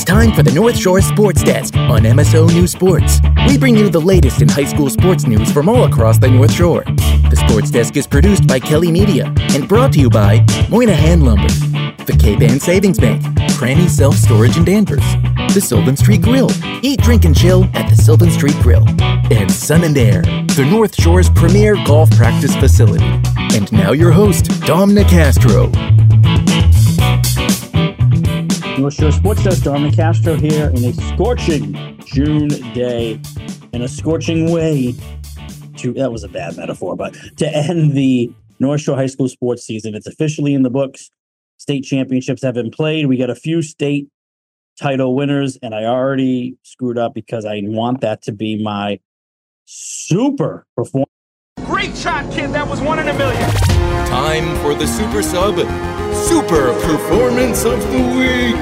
It's time for the North Shore Sports Desk on MSO News Sports. We bring you the latest in high school sports news from all across the North Shore. The Sports Desk is produced by Kelly Media and brought to you by Moynihan Lumber, the K-Ban Savings Bank, Cranny Self Storage in Danvers, the Sylvan Street Grill. Eat, drink, and chill at the Sylvan Street Grill. And Sun and Air, the North Shore's premier golf practice facility. And now your host, Dom Nicastro. North Shore Sports Desk, Dom Nicastro here in a scorching June day. In a scorching way that was a bad metaphor, but to end the North Shore High School sports season. It's officially in the books. State championships have been played. We got a few state title winners, and I already screwed up because I want that to be my super performance. Great shot, kid. That was 1 in a million. Time for the Super Sub Super Performance of the Week.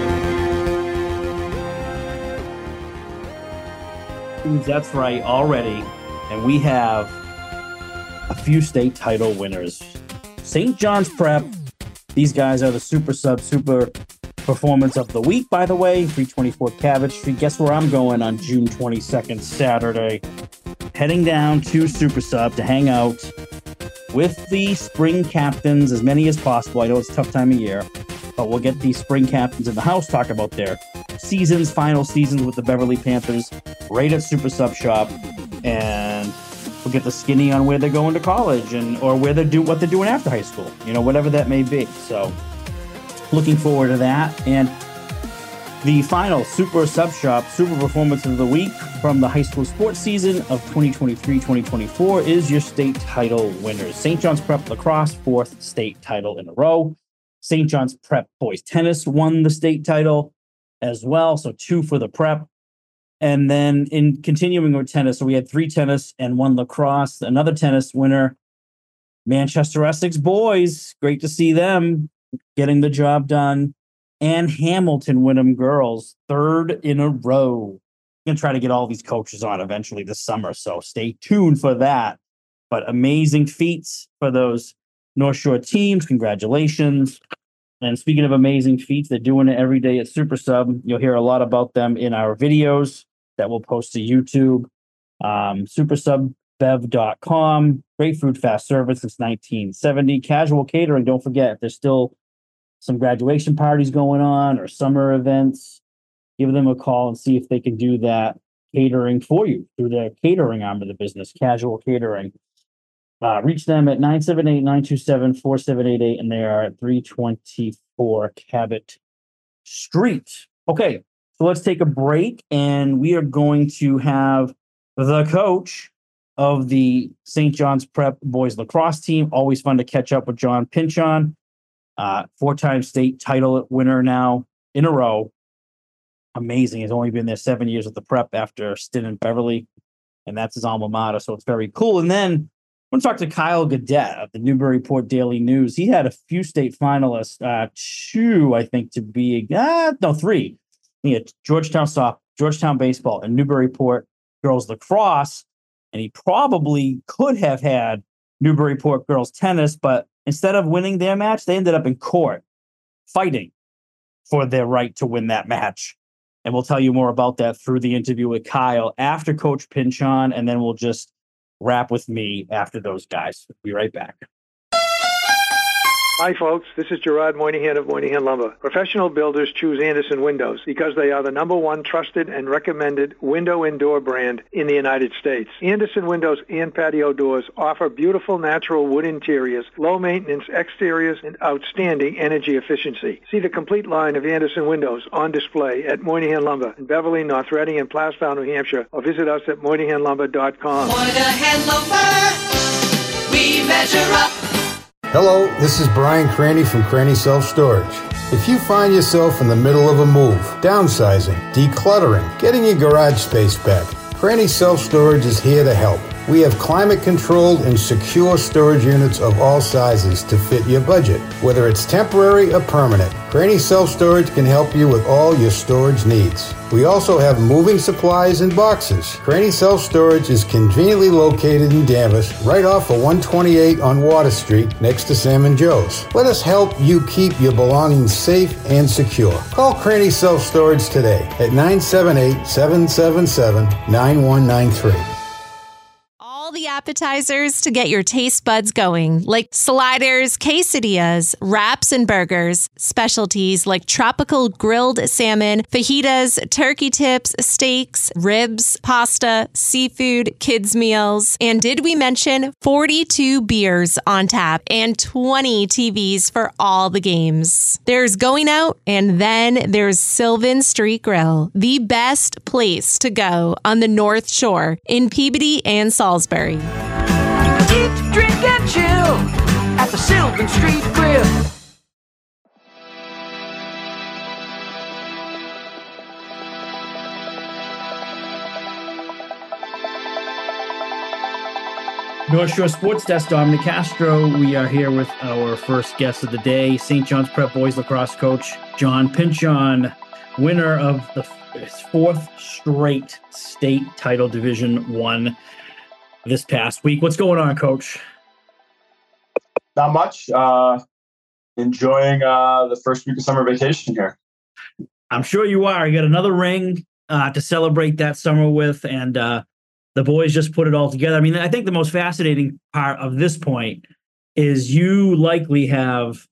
That's right, already. And we have a few state title winners. St. John's Prep. These guys are the Super Sub Super Performance of the Week, by the way. 324 Cabot Street. Guess where I'm going on June 22nd, Saturday? Heading down to Super Sub to hang out with the spring captains, as many as possible. I know it's a tough time of year, but we'll get these spring captains in the house, talk about their final seasons with the Beverly Panthers right at Super Sub Shop, and we'll get the skinny on where they're going to college or where what they're doing after high school, whatever that may be. So looking forward to that. And the final Super Sub Shop Super Performance of the Week from the high school sports season of 2023-2024 is your state title winners. St. John's Prep Lacrosse, 4th state title in a row. St. John's Prep Boys Tennis won the state title as well, so 2 for the Prep. And then in continuing with tennis, so we had 3 tennis and 1 lacrosse. Another tennis winner, Manchester Essex Boys. Great to see them getting the job done. And Hamilton Wyndham girls, 3rd in a row. I'm going to try to get all these coaches on eventually this summer, so stay tuned for that. But amazing feats for those North Shore teams. Congratulations. And speaking of amazing feats, they're doing it every day at Super Sub. You'll hear a lot about them in our videos that we'll post to YouTube. SuperSubBev.com. Great food, fast service since 1970. Casual catering. Don't forget, there's still some graduation parties going on or summer events, give them a call and see if they can do that catering for you through their catering arm of the business, Casual Catering. Reach them at 978-927-4788, and they are at 324 Cabot Street. Okay, so let's take a break, and we are going to have the coach of the St. John's Prep Boys Lacrosse team. Always fun to catch up with John Pinchon. 4-time state title winner now in a row. Amazing. He's only been there 7 years with the Prep after a stint in Beverly, and that's his alma mater, so it's very cool. And then I'm going to talk to Kyle Gadet of the Newburyport Daily News. He had a few state finalists, 2, I think, to be, 3. He had Georgetown baseball, and Newburyport girls lacrosse, and he probably could have had Newburyport girls tennis, but instead of winning their match, they ended up in court fighting for their right to win that match. And we'll tell you more about that through the interview with Kyle after Coach Pinchon, and then we'll just wrap with me after those guys. We'll be right back. Hi, folks. This is Gerard Moynihan of Moynihan Lumber. Professional builders choose Anderson Windows because they are the #1 trusted and recommended window and door brand in the United States. Anderson Windows and patio doors offer beautiful natural wood interiors, low maintenance exteriors, and outstanding energy efficiency. See the complete line of Anderson Windows on display at Moynihan Lumber in Beverly, North Reading, and Plastown, New Hampshire, or visit us at MoynihanLumber.com. Moynihan Lumber, we measure up. Hello, this is Brian Cranny from Cranny Self Storage. If you find yourself in the middle of a move, downsizing, decluttering, getting your garage space back, Cranny Self Storage is here to help. We have climate-controlled and secure storage units of all sizes to fit your budget, whether it's temporary or permanent. Cranny Self-Storage can help you with all your storage needs. We also have moving supplies and boxes. Cranny Self-Storage is conveniently located in Danvers, right off of 128 on Water Street, next to Sam and Joe's. Let us help you keep your belongings safe and secure. Call Cranny Self-Storage today at 978-777-9193. The appetizers to get your taste buds going, like sliders, quesadillas, wraps, and burgers. Specialties like tropical grilled salmon, fajitas, turkey tips, steaks, ribs, pasta, seafood, kids' meals. And did we mention 42 beers on tap and 20 TVs for all the games? There's Going Out, and then there's Sylvan Street Grill, the best place to go on the North Shore in Peabody and Salisbury. Eat, drink, and chill at the Sylvan Street Grill. North Shore Sports Desk, Dominic Castro. We are here with our first guest of the day, St. John's Prep boys lacrosse coach John Pinchon, winner of the fourth straight state title, Division I. This past week. What's going on, Coach? Not much. Enjoying the first week of summer vacation here. I'm sure you are. You got another ring to celebrate that summer with, and the boys just put it all together. I mean, I think the most fascinating part of this point is you likely have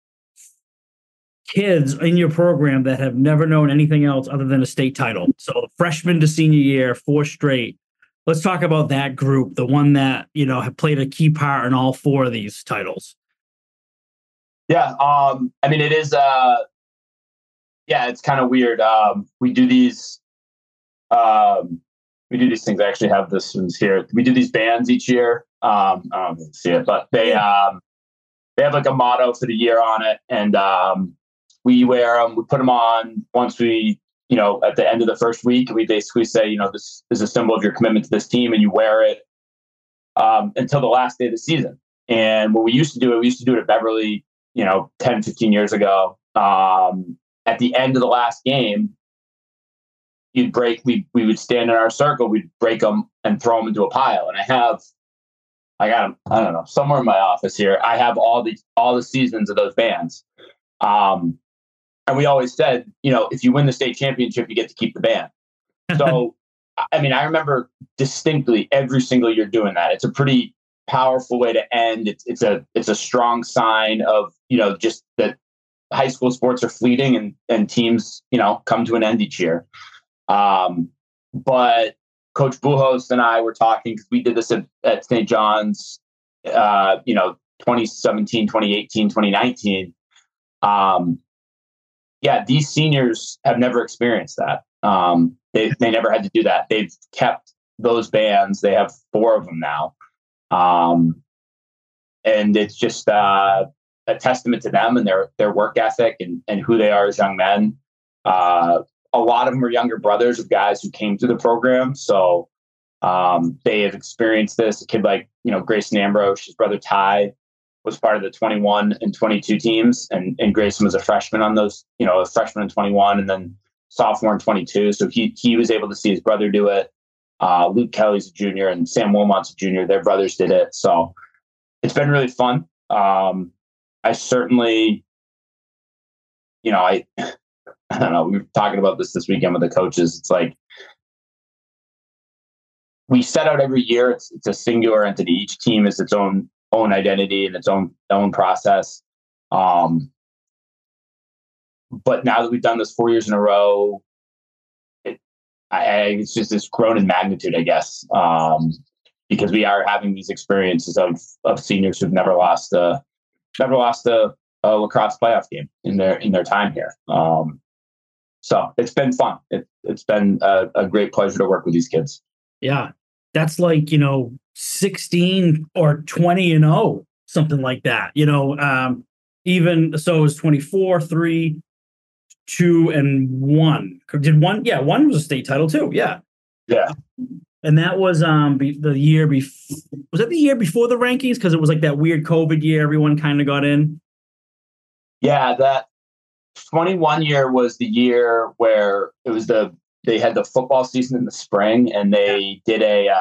kids in your program that have never known anything else other than a state title. So the freshman to senior year, 4 straight. Let's talk about that group, the one that, have played a key part in all 4 of these titles. Yeah. I mean, it is, it's kind of weird. We do these things. I actually have this one's here. We do these bands each year. I don't know if you can see it, but they have like a motto for the year on it. And we wear them, we put them on once we, at the end of the first week, we basically say, this is a symbol of your commitment to this team, and you wear it until the last day of the season. And when we used to do it at Beverly, 10, 15 years ago. At the end of the last game, we would stand in our circle, we'd break them and throw them into a pile. And I got them, I don't know, somewhere in my office here. I have all the seasons of those bands. And we always said, if you win the state championship, you get to keep the band. So, I mean, I remember distinctly every single year doing that. It's a pretty powerful way to end. It's a strong sign of, just that high school sports are fleeting and teams, come to an end each year. But Coach Buchholz and I were talking, because we did this at St. John's, 2017, 2018, 2019. These seniors have never experienced that. They never had to do that. They've kept those bands. They have 4 of them now. And it's just a testament to them and their work ethic and who they are as young men. A lot of them are younger brothers of guys who came through the program. So they have experienced this. A kid like, Grayson Ambrose, his brother Ty, was part of the 21 and 22 teams. And Grayson was a freshman on those, a freshman in 21 and then sophomore in 22. So he was able to see his brother do it. Luke Kelly's a junior and Sam Wilmot's a junior. Their brothers did it. So it's been really fun. I certainly, I don't know, we were talking about this weekend with the coaches. It's like, we set out every year. It's a singular entity. Each team is its own identity and its own process. But now that we've done this 4 years in a row, it's grown in magnitude, I guess, because we are having these experiences of seniors who've never lost a lacrosse playoff game in their time here. So it's been fun. It's been a great pleasure to work with these kids. Yeah, that's like 16 or 20-0, something like that. Even so, it was 24, 3, 2, and 1. Did one? Yeah, 1 was a state title too. Yeah. Yeah. And that was the year before. Was that the year before the rankings? Because it was like that weird COVID year. Everyone kind of got in. Yeah, that 21 year was the year where it was they had the football season in the spring, and they did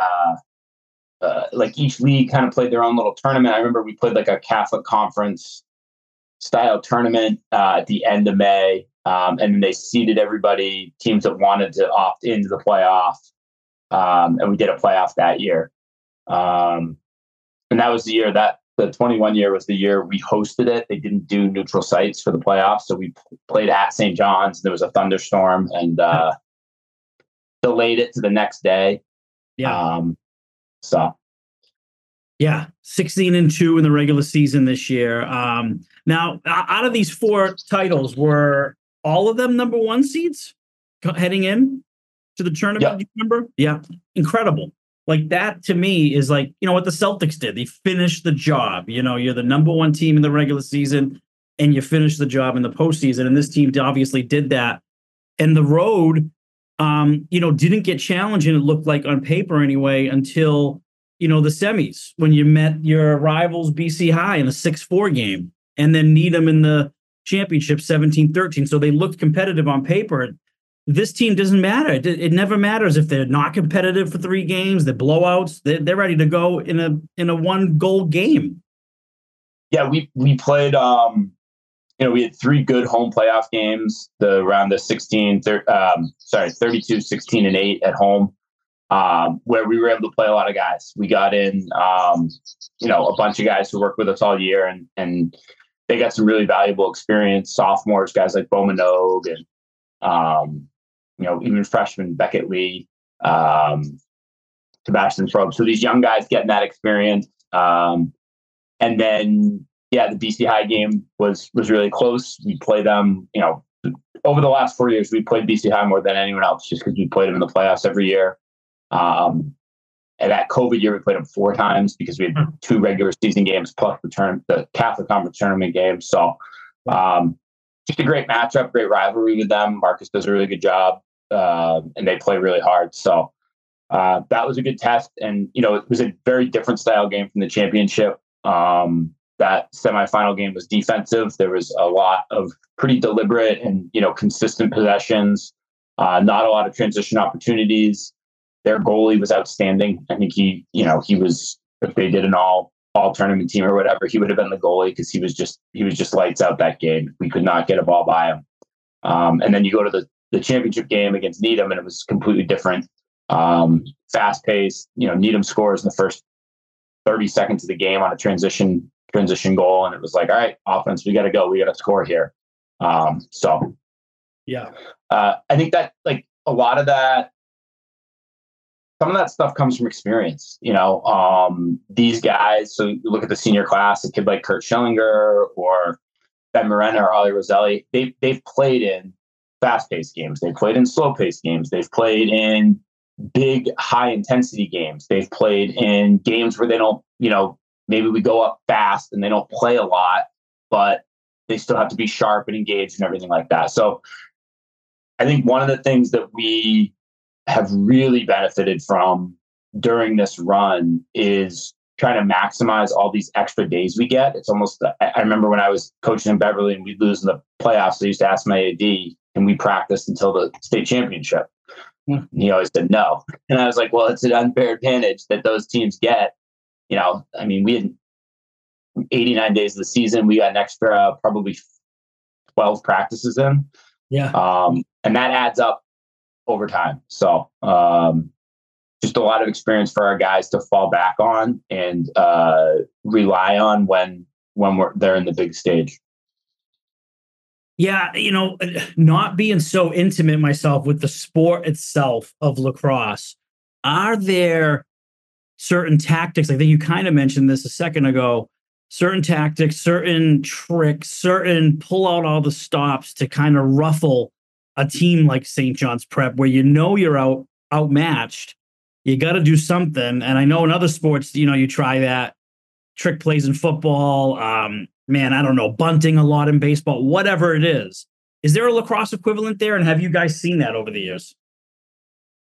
like each league kind of played their own little tournament. I remember we played like a Catholic conference style tournament at the end of May. And then they seeded everybody, teams that wanted to opt into the playoff. And we did a playoff that year. And that was the year that the 21 year was the year we hosted it. They didn't do neutral sites for the playoffs. So we played at St. John's. There was a thunderstorm and delayed it to the next day. Yeah. So. Yeah, 16-2 in the regular season this year. Now, out of these 4 titles, were all of them number 1 seeds heading in to the tournament? Yep. You remember? Yeah, incredible. Like that to me is like, you know what the Celtics did? They finished the job. You know, you're the number 1 team in the regular season, and you finish the job in the postseason. And this team obviously did that. And the road, didn't get challenging. It looked like on paper anyway until the semis, when you met your rivals BC High in a 6-4 game, and then Needham in the championship 17-13. So they looked competitive on paper. This team doesn't matter. It never matters if they're not competitive for 3 games, the blowouts. They're ready to go in a 1-goal game. Yeah, we played. We had 3 good home playoff games. Around the 32, 16, and 8 at home. Where we were able to play a lot of guys. We got in, a bunch of guys who worked with us all year, and they got some really valuable experience. Sophomores, guys like Bo Minogue, and even freshmen Beckett Lee, Sebastian Frobe. So these young guys getting that experience, and then the BC High game was really close. We played them, over the last 4 years. We played BC High more than anyone else, just because we played them in the playoffs every year. And that COVID year, we played them 4 times because we had 2 regular season games plus the Catholic Conference tournament games. So just a great matchup, great rivalry with them. Marcus does a really good job, and they play really hard. So that was a good test. And, it was a very different style game from the championship. That semifinal game was defensive. There was a lot of pretty deliberate and, consistent possessions, not a lot of transition opportunities. Their goalie was outstanding. I think he was, if they did an all tournament team or whatever, he would have been the goalie because he was just lights out that game. We could not get a ball by him. And then you go to the championship game against Needham, and it was completely different. Fast paced. Needham scores in the first 30 seconds of the game on a transition goal, and it was like, all right, offense, we got to go. We got to score here. I think that like a lot of that. Some of that stuff comes from experience, these guys. So you look at the senior class, a kid like Kurt Schellinger or Ben Morena or Ollie Roselli, they've played in fast-paced games. They've played in slow-paced games. They've played in big, high-intensity games. They've played in games where they don't, maybe we go up fast and they don't play a lot, but they still have to be sharp and engaged and everything like that. So I think one of the things that we have really benefited from during this run is trying to maximize all these extra days we get. It's almost, I remember when I was coaching in Beverly and we'd lose in the playoffs, I used to ask my AD, and we practiced until the state championship. And he always said no. And I was like, well, it's an unfair advantage that those teams get. We had 89 days of the season. We got an extra probably 12 practices in. Yeah. And that adds up over time. So just a lot of experience for our guys to fall back on and rely on when they're in the big stage. Yeah, not being so intimate myself with the sport itself of lacrosse, are there certain tactics? I think you kind of mentioned this a second ago. Certain tactics, certain tricks, certain pull out all the stops to kind of ruffle a team like St. John's Prep, where you're outmatched. You got to do something. And I know in other sports, you try that. Trick plays in football. I don't know, bunting a lot in baseball, whatever it is. Is there a lacrosse equivalent there? And have you guys seen that over the years?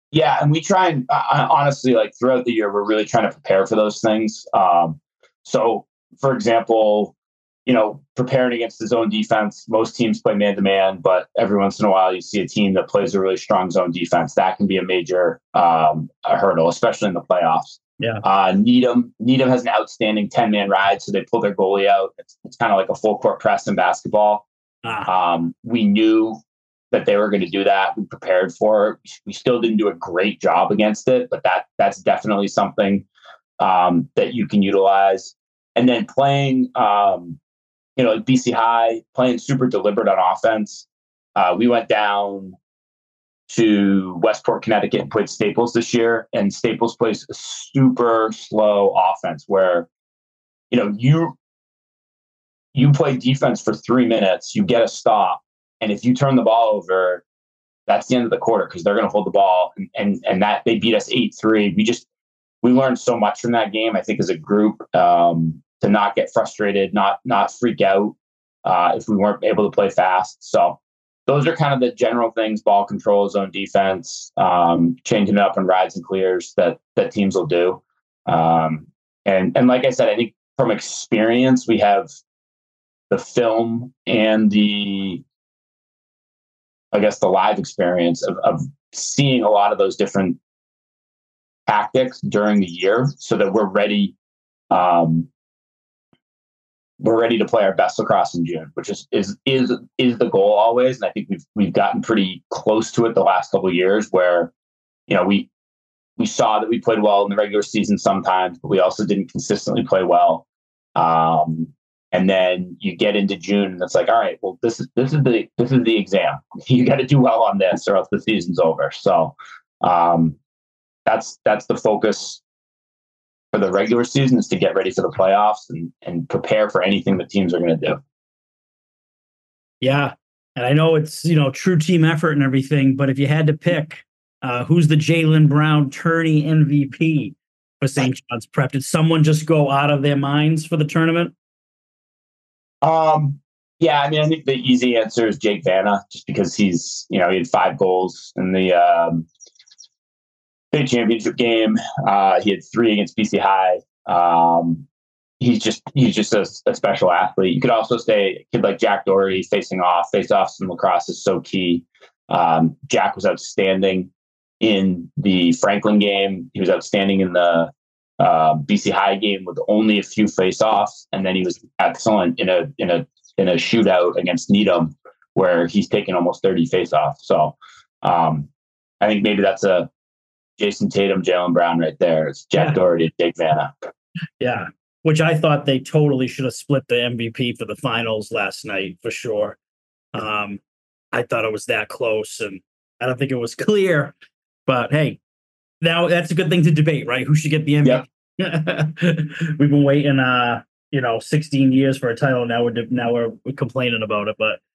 Yeah, and we try and honestly, like throughout the year, we're really trying to prepare for those things. So, for example, preparing against the zone defense, most teams play man to man, but every once in a while you see a team that plays a really strong zone defense. That can be a major a hurdle, especially in the playoffs. Yeah. Needham has an outstanding 10-man ride, so they pull their goalie out. It's kind of like a full court press in basketball. We knew that they were going to do that. We prepared for it. We still didn't do a great job against it, but that's definitely something that you can utilize. And then playing, like BC High, playing super deliberate on offense. We went down to Westport, Connecticut, and played Staples this year. And Staples plays a super slow offense where, you play defense for 3 minutes, you get a stop. And if you turn the ball over, that's the end of the quarter because they're going to hold the ball. And that they beat us 8-3. We learned so much from that game, I think, as a group, to not get frustrated, not freak out if we weren't able to play fast. So those are kind of the general things: ball control, zone defense, changing it up in rides and clears that teams will do. And like I said, I think from experience, we have the film and the live experience of seeing a lot of those different tactics during the year so that we're ready. We're ready to play our best lacrosse in June, which is the goal always. And I think we've gotten pretty close to it the last couple of years where, we saw that we played well in the regular season sometimes, but we also didn't consistently play well. And then you get into June and it's like, all right, well, this is the exam. You got to do well on this or else the season's over. So that's the focus for the regular season, is to get ready for the playoffs and prepare for anything the teams are going to do. Yeah. And I know it's, true team effort and everything, but if you had to pick, who's the Jaylen Brown tourney MVP for St. John's Prep? Did someone just go out of their minds for the tournament? Yeah, I mean, I think the easy answer is Jake Vanna, just because he's, he had 5 goals in the state championship game. He had 3 against BC High. He's just a special athlete. You could also say a kid like Jack Doherty facing off. Face-offs in lacrosse is so key. Jack was outstanding in the Franklin game. He was outstanding in the BC High game with only a few face-offs, and then he was excellent in a shootout against Needham, where he's taken almost 30 face-offs. So I think maybe that's a Jason Tatum, Jaylen Brown right there. It's Jack Doherty and Jake Vanna. Yeah, which I thought they totally should have split the MVP for the finals last night for sure. I thought it was that close, and I don't think it was clear. But hey, now that's a good thing to debate, right? Who should get the MVP? Yep. We've been waiting, 16 years for a title. Now we're complaining about it. But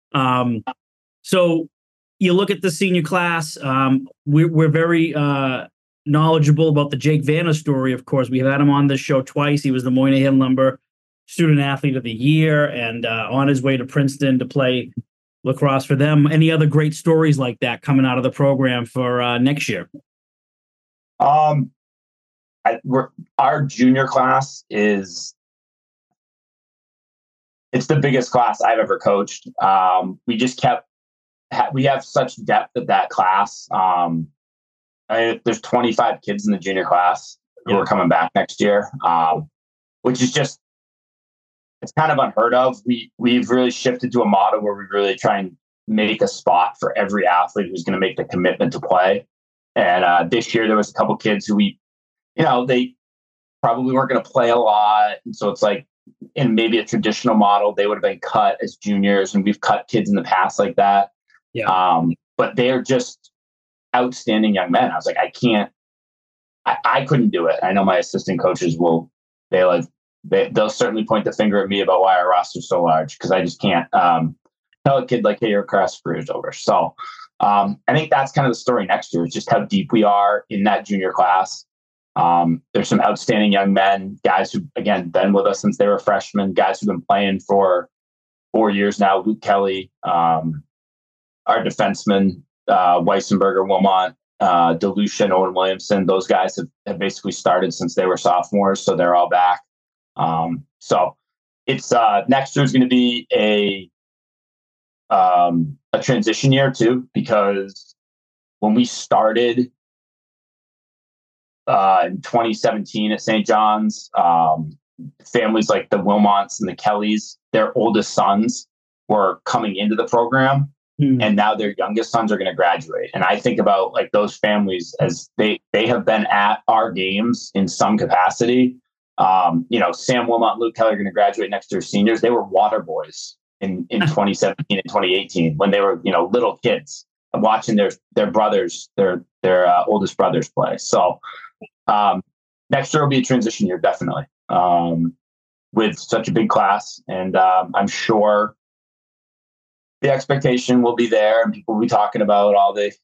so you look at the senior class. We're very knowledgeable about the Jake Vanna story. Of course, we've had him on this show twice. He was the Moynihan Lumber Student Athlete of the Year, and on his way to Princeton to play lacrosse for them. Any other great stories like that coming out of the program for next year? Our junior class it's the biggest class I've ever coached. We have such depth at that class. There's 25 kids in the junior class who are coming back next year, which is just, it's kind of unheard of. We've really shifted to a model where we really try and make a spot for every athlete who's going to make the commitment to play. And this year there was a couple kids who they probably weren't going to play a lot. And so it's like, in maybe a traditional model, they would have been cut as juniors, and we've cut kids in the past like that. Yeah. But they're just outstanding young men. I was like, I couldn't do it. I know my assistant coaches they'll certainly point the finger at me about why our roster's so large, because I just can't tell a kid like, hey, your class career is over. So I think that's kind of the story next year, is just how deep we are in that junior class. There's some outstanding young men, guys who, again, been with us since they were freshmen, guys who've been playing for 4 years now. Luke Kelly, our defenseman, Weissenberger, Wilmot, DeLucia and Owen Williamson, those guys have basically started since they were sophomores, so they're all back. So it's next year is going to be a transition year too, because when we started in 2017 at St. John's, families like the Wilmots and the Kellys, their oldest sons were coming into the program. And now their youngest sons are going to graduate. And I think about like those families as they have been at our games in some capacity. Sam Wilmot and Luke Kelly are going to graduate next year seniors. They were water boys in 2017 and 2018 when they were, little kids watching their brothers, their oldest brothers play. So next year will be a transition year, definitely, with such a big class. And I'm sure the expectation will be there, and people will be talking about all the,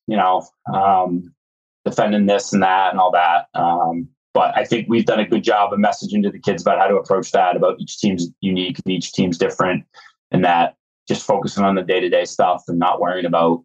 defending this and that and all that. But I think we've done a good job of messaging to the kids about how to approach that, about each team's unique and each team's different, and that just focusing on the day-to-day stuff and not worrying about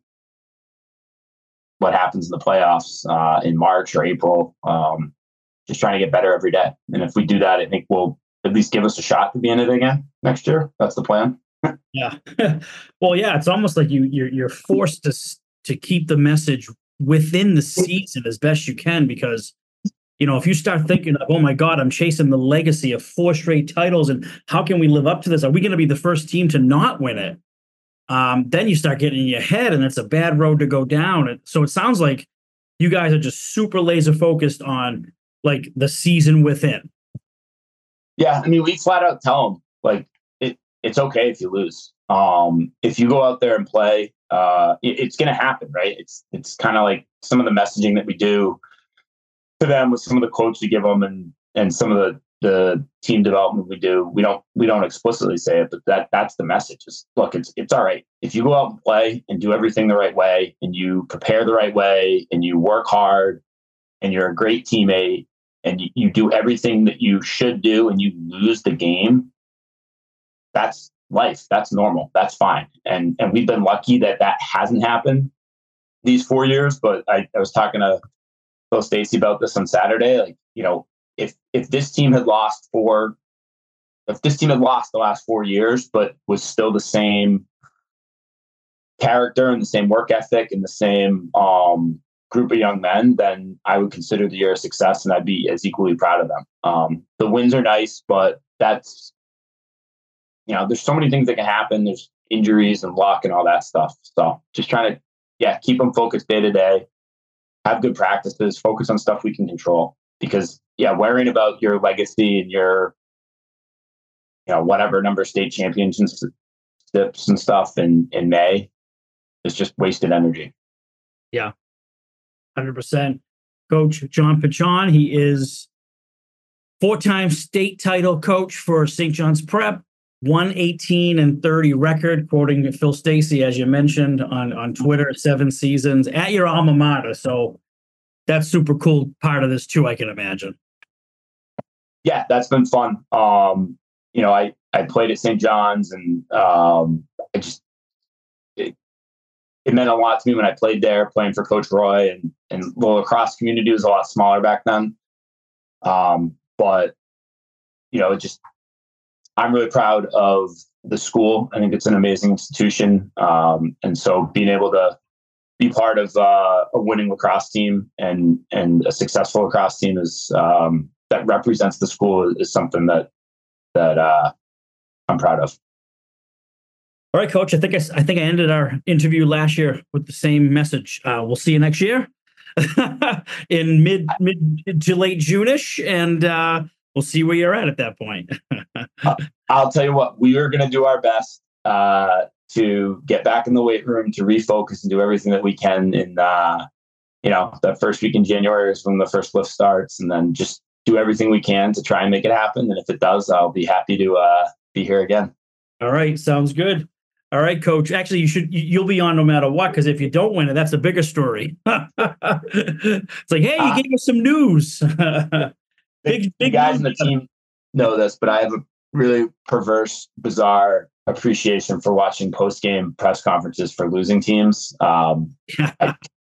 what happens in the playoffs in March or April. Just trying to get better every day. And if we do that, I think we'll at least give us a shot to be in it again next year. That's the plan. Yeah. Well, yeah, it's almost like you're forced to keep the message within the season as best you can, because, if you start thinking of, oh my God, I'm chasing the legacy of 4 straight titles, and how can we live up to this? Are we going to be the first team to not win it? Then you start getting in your head, and it's a bad road to go down. So it sounds like you guys are just super laser focused on like the season within. Yeah. I mean, we flat out tell them like, it's okay if you lose. If you go out there and play, it's going to happen, right? It's kind of like some of the messaging that we do to them with some of the quotes we give them and some of the team development we do. We don't explicitly say it, but that's the message. Is, look, it's all right if you go out and play and do everything the right way, and you prepare the right way, and you work hard, and you're a great teammate, and you do everything that you should do, and you lose the game. That's life. That's normal. That's fine. And we've been lucky that hasn't happened these 4 years. But I was talking to Phil Stacey about this on Saturday. Like, if this team had lost the last 4 years, but was still the same character and the same work ethic and the same group of young men, then I would consider the year a success, and I'd be as equally proud of them. The wins are nice, but that's, there's so many things that can happen. There's injuries and luck and all that stuff. So just trying to, keep them focused day to day, have good practices, focus on stuff we can control. Because, worrying about your legacy and your, whatever number of state championships and stuff in May is just wasted energy. Yeah, 100%. Coach John Pachon, he is 4-time state title coach for St. John's Prep. 118-30 record, quoting Phil Stacey, as you mentioned on Twitter, 7 seasons at your alma mater. So that's super cool part of this too, I can imagine. Yeah, that's been fun. I played at St. John's, and it meant a lot to me when I played there, playing for Coach Roy, and the lacrosse community was a lot smaller back then. But I'm really proud of the school. I think it's an amazing institution. And so being able to be part of a winning lacrosse team and a successful lacrosse team is that represents the school is something that I'm proud of. All right, Coach. I think I ended our interview last year with the same message. We'll see you next year in mid to late June-ish, and we'll see where you're at that point. I'll tell you what, we are going to do our best to get back in the weight room, to refocus and do everything that we can in, the first week in January is when the first lift starts, and then just do everything we can to try and make it happen. And if it does, I'll be happy to be here again. All right. Sounds good. All right, Coach. Actually, you'll be on no matter what, because if you don't win it, that's a bigger story. It's like, hey, you gave us some news. Big guys in the team know this, but I have a really perverse, bizarre appreciation for watching post-game press conferences for losing teams. I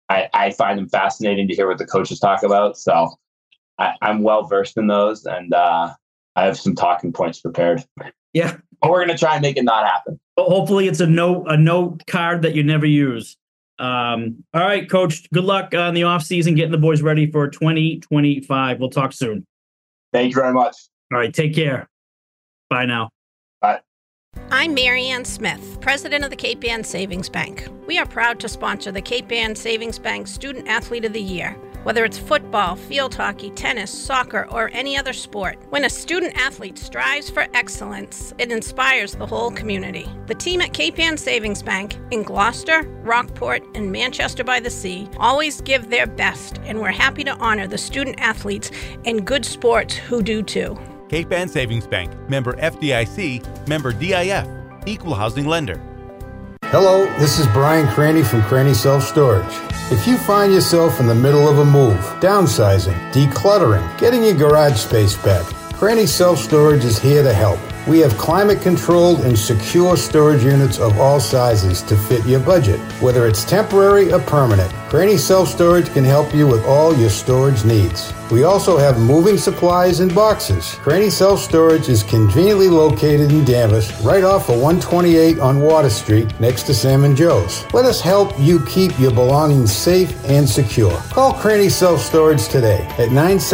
I find them fascinating to hear what the coaches talk about. So I'm well versed in those, and I have some talking points prepared. Yeah. But we're going to try and make it not happen. Well, hopefully it's a note card that you never use. All right, Coach, good luck on the offseason, getting the boys ready for 2025. We'll talk soon. Thank you very much. All right, take care. Bye now. Bye. I'm Mary Ann Smith, president of the Cape Ann Savings Bank. We are proud to sponsor the Cape Ann Savings Bank Student Athlete of the Year. Whether it's football, field hockey, tennis, soccer, or any other sport, when a student athlete strives for excellence, it inspires the whole community. The team at Cape Ann Savings Bank in Gloucester, Rockport, and Manchester by the Sea always give their best, and we're happy to honor the student athletes in good sports who do too. Cape Ann Savings Bank, member FDIC, member DIF, equal housing lender. Hello, this is Brian Craney from Craney Self Storage. If you find yourself in the middle of a move, downsizing, decluttering, getting your garage space back, Craney Self Storage is here to help. We have climate-controlled and secure storage units of all sizes to fit your budget. Whether it's temporary or permanent, Craney Self Storage can help you with all your storage needs. We also have moving supplies and boxes. Craney Self Storage is conveniently located in Danvers, right off of 128 on Water Street, next to Sam and Joe's. Let us help you keep your belongings safe and secure. Call Craney Self Storage today at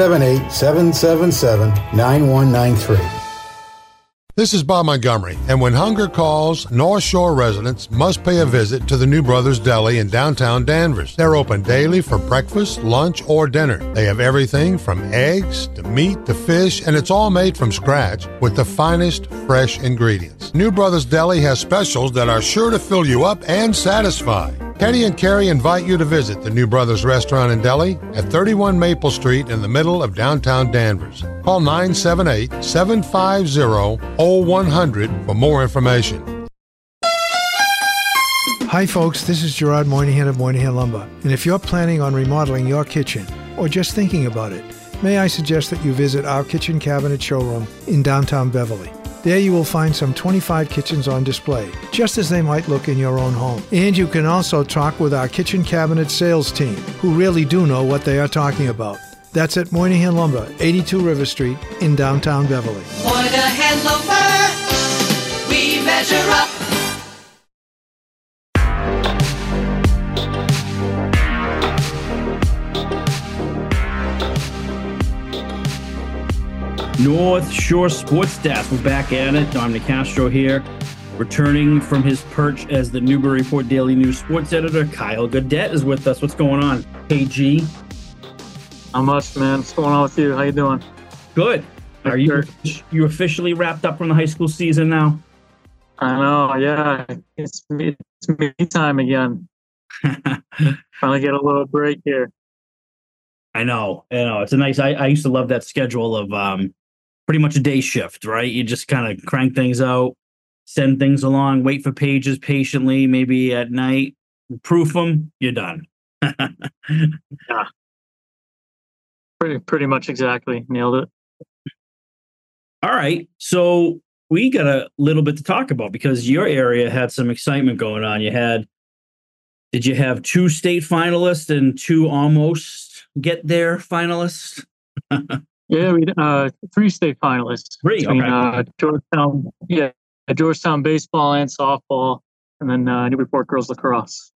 978-777-9193. This is Bob Montgomery, and when hunger calls, North Shore residents must pay a visit to the New Brothers Deli in downtown Danvers. They're open daily for breakfast, lunch, or dinner. They have everything from eggs to meat to fish, and it's all made from scratch with the finest fresh ingredients. New Brothers Deli has specials that are sure to fill you up and satisfy. Kenny and Carrie invite you to visit the New Brothers Restaurant and Deli at 31 Maple Street in the middle of downtown Danvers. Call 978-750-0100 for more information. Hi folks, this is Gerard Moynihan of Moynihan Lumber. And if you're planning on remodeling your kitchen or just thinking about it, may I suggest that you visit our kitchen cabinet showroom in downtown Beverly. There you will find some 25 kitchens on display, just as they might look in your own home. And you can also talk with our kitchen cabinet sales team, who really do know what they are talking about. That's at Moynihan Lumber, 82 River Street in downtown Beverly. Moynihan Lumber, we measure up. North Shore Sports Desk. We're back at it. Dom DeCastro here, returning from his perch as the Newburyport Daily News sports editor. Kyle Godet is with us. What's going on, KG? Not much, man. What's going on with you? How you doing? Good. Are you officially wrapped up from the high school season now? I know, yeah. It's me time again. Finally get a little break here. I know. It's a nice. I used to love that schedule of pretty much a day shift, right? You just kind of crank things out, send things along, wait for pages patiently, maybe at night, proof them, you're done. Yeah. Pretty much exactly. Nailed it. All right. So we got a little bit to talk about because your area had some excitement going on. Did you have 2 state finalists and 2 almost get there finalists? Yeah, we 3 state finalists. 3, between, okay. Georgetown baseball and softball, and then Newburyport girls lacrosse.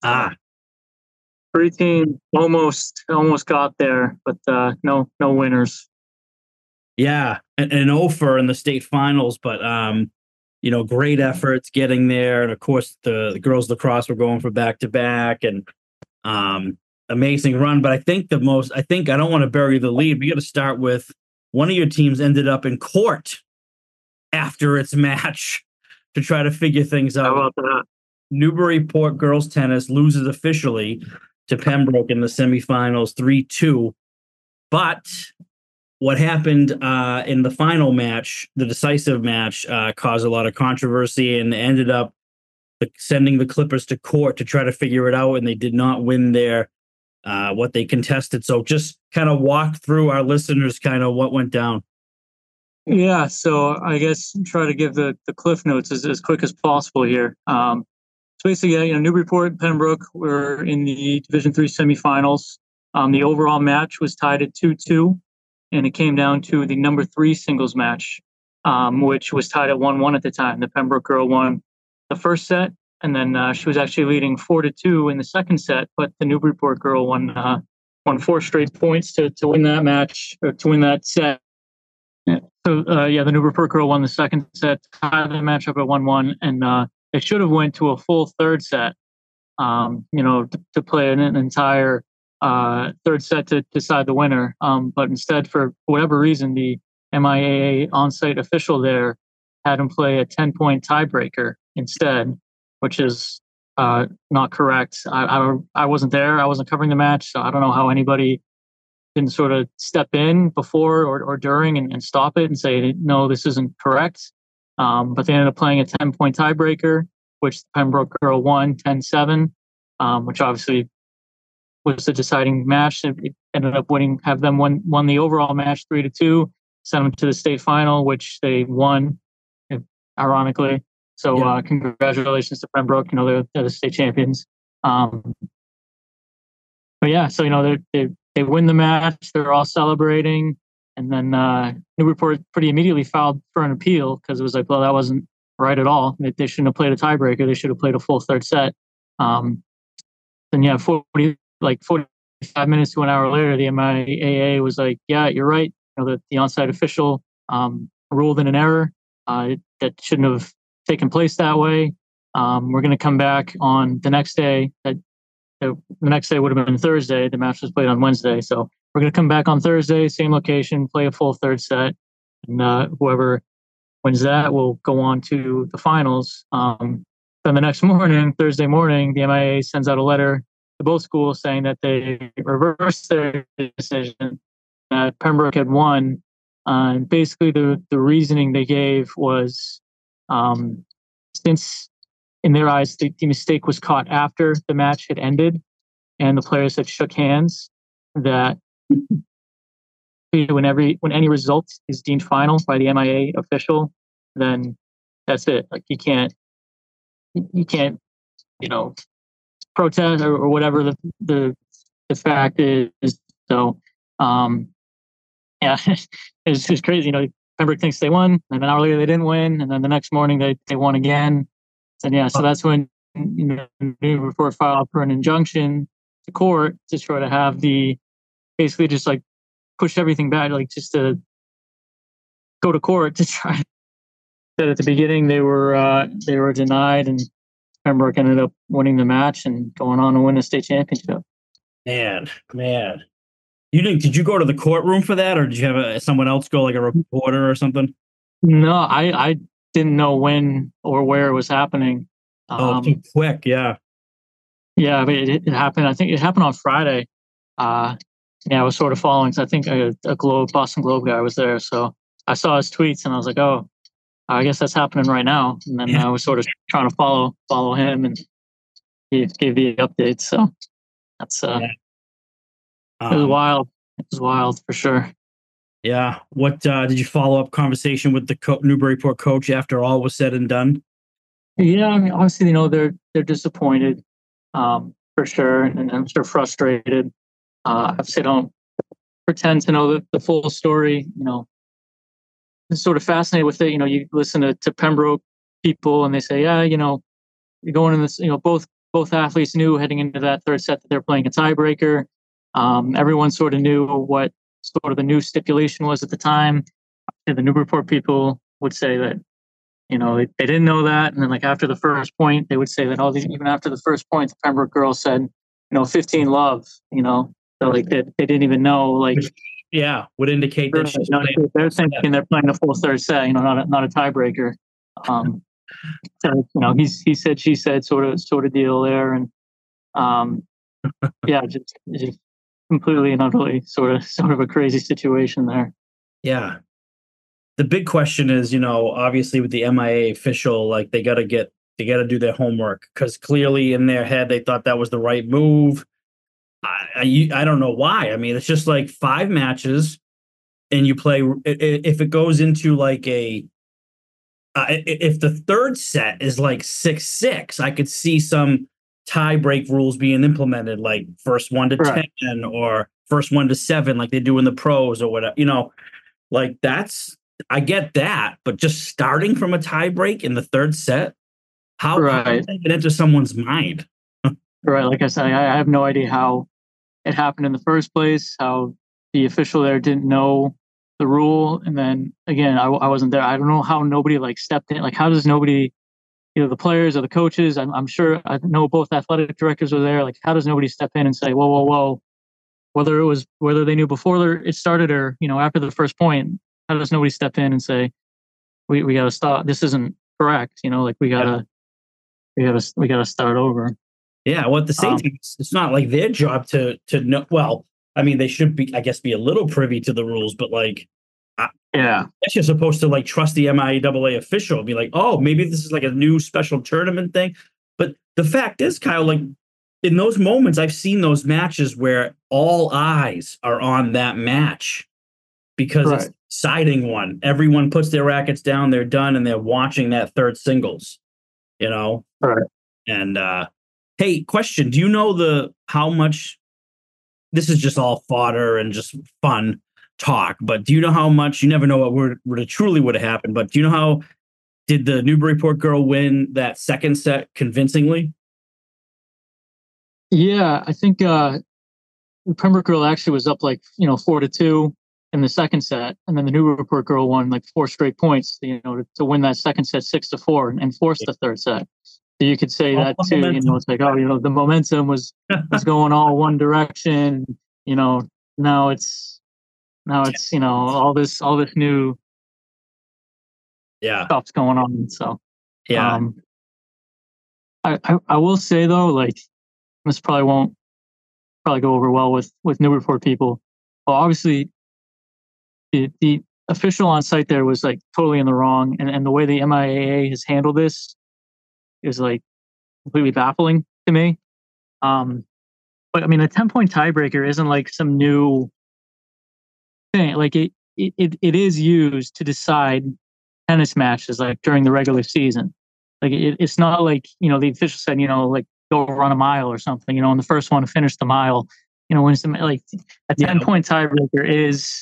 3 teams almost got there, but no winners. Yeah, an offer in the state finals, but great efforts getting there, and of course the girls lacrosse were going for back-to-back, and amazing run. But I think I don't want to bury the lead. We got to start with one of your teams ended up in court after its match to try to figure things out. How about that? Newburyport girls tennis loses officially to Pembroke in the semifinals 3-2. But what happened in the final match, the decisive match, caused a lot of controversy and ended up sending the Clippers to court to try to figure it out, and they did not win their what they contested. So just kind of walk through our listeners kind of what went down. Yeah, so I guess try to give the cliff notes as quick as possible here. So basically, Newburyport and Pembroke were in the Division III semifinals. The overall match was tied at 2-2, and it came down to the number 3 singles match, which was tied at 1-1 at the time. The Pembroke girl won the first set, and then she was actually leading 4-2 in the second set, but the Newburyport girl won 4 straight points to win that match, or to win that set. So, the Newburyport girl won the second set, tied the match up at 1-1, and they should have went to a full third set, to play an entire third set to decide the winner. But instead, for whatever reason, the MIAA on-site official there had him play a 10-point tiebreaker instead, which is not correct. I wasn't there. I wasn't covering the match, so I don't know how anybody can sort of step in before or during and stop it and say, no, this isn't correct. But they ended up playing a 10-point tiebreaker, which the Pembroke girl won 10-7, which obviously was the deciding match. It ended up won the overall match 3-2, sent them to the state final, which they won, ironically. So congratulations to Pembroke. They're the state champions. But yeah, so they win the match. They're all celebrating. And then Newburyport pretty immediately filed for an appeal because it was like, well, that wasn't right at all. They shouldn't have played a tiebreaker. They should have played a full third set. Then 45 minutes to an hour later, the MIAA was like, yeah, you're right. The on-site official ruled in an error. That shouldn't have taken place that way. We're going to come back on the next day. The next day would have been Thursday. The match was played on Wednesday. So we're going to come back on Thursday, same location, play a full third set. And whoever wins that will go on to the finals. Then the next morning, Thursday morning, the MIAA sends out a letter to both schools saying that they reversed their decision, that Pembroke had won. And basically the reasoning they gave was since in their eyes the mistake was caught after the match had ended and the players had shook hands, that when any result is deemed final by the MIAA official, then that's it. Like you can't protest or whatever the fact is. So it's just crazy. Pembroke thinks they won, and an hour later they didn't win, and then the next morning they won again. And so that's when Newburyport filed for an injunction to court to try to have basically just like push everything back, like just to go to court to try. That at the beginning they were denied, and Pembroke ended up winning the match and going on to win the state championship. Man. Did you go to the courtroom for that, or did you have someone else go, like a reporter or something? No, I didn't know when or where it was happening. Too quick, yeah. Yeah, but it happened. I think it happened on Friday. I was sort of following. So I think a Boston Globe guy was there, so I saw his tweets and I was like, "Oh, I guess that's happening right now." And then I was sort of trying to follow him, and he gave the updates. So that's it was wild. It was wild for sure. Yeah. What did you follow up conversation with the Newburyport coach after all was said and done? Yeah, I mean, obviously, they're disappointed for sure, and I'm sure frustrated. Obviously, don't pretend to know the full story. I'm sort of fascinated with it. You listen to Pembroke people, and they say, yeah, you're going in this. Both athletes knew heading into that third set that they're playing a tiebreaker. Everyone sort of knew what sort of the new stipulation was at the time. The Newburyport people would say that, they didn't know that. And then like after the first point, they would say that, even after the first point, the Pembroke girls said, 15 love, so like they didn't even know, like, would indicate that they're thinking they're playing the full third set, not a tiebreaker. So, he said, she said sort of deal there. And just completely and utterly sort of a crazy situation there. Yeah. The big question is, obviously with the MIAA official, like they got to do their homework, because clearly in their head, they thought that was the right move. I don't know why. I mean, it's just like 5 matches and you play, if it goes into like a if the third set is like 6-6, I could see some tie break rules being implemented, like first 1 to 10 or first 1 to 7, like they do in the pros or whatever. Like I get that, but just starting from a tie break in the third set, how does that get into someone's mind? Right. Like I said, I have no idea how it happened in the first place, how the official there didn't know the rule. And then again, I wasn't there. I don't know how nobody like stepped in. Like, how does nobody, the players or the coaches, I'm sure I know both athletic directors were there. Like, how does nobody step in and say, whoa, whether they knew before it started or, after the first point, how does nobody step in and say, we got to stop. This isn't correct. Like we gotta start over. Yeah, well, at the same time, it's not like their job to know. Well, I mean, they should be, I guess, be a little privy to the rules, but like, I guess you're supposed to like trust the MIAA official, be like, oh, maybe this is like a new special tournament thing. But the fact is, Kyle, like in those moments, I've seen those matches where all eyes are on that match because it's deciding one. Everyone puts their rackets down, they're done, and they're watching that third singles. Right. And hey, question: do you know how much? This is just all fodder and just fun talk, but do you know how much? You never know what would truly would have happened, but do you know how did the Newburyport girl win that second set convincingly? Yeah, I think the Pembroke girl actually was up like 4-2 in the second set, and then the Newburyport girl won like 4 straight points, to win that second set 6-4 and force the third set. So you could say that too. It's like, the momentum was going all one direction. Now it's all this new stuff's going on. So I will say though, like this probably won't go over well with Newburyport people. Well, obviously the official on site there was like totally in the wrong, and the way the MIAA has handled this is like completely baffling to me. But I mean, a 10-point tiebreaker isn't like some new thing. Like it is used to decide tennis matches like during the regular season. Like it's not like, the official said, like go run a mile or something, and the first one to finish the mile, when it's like a 10-point tiebreaker is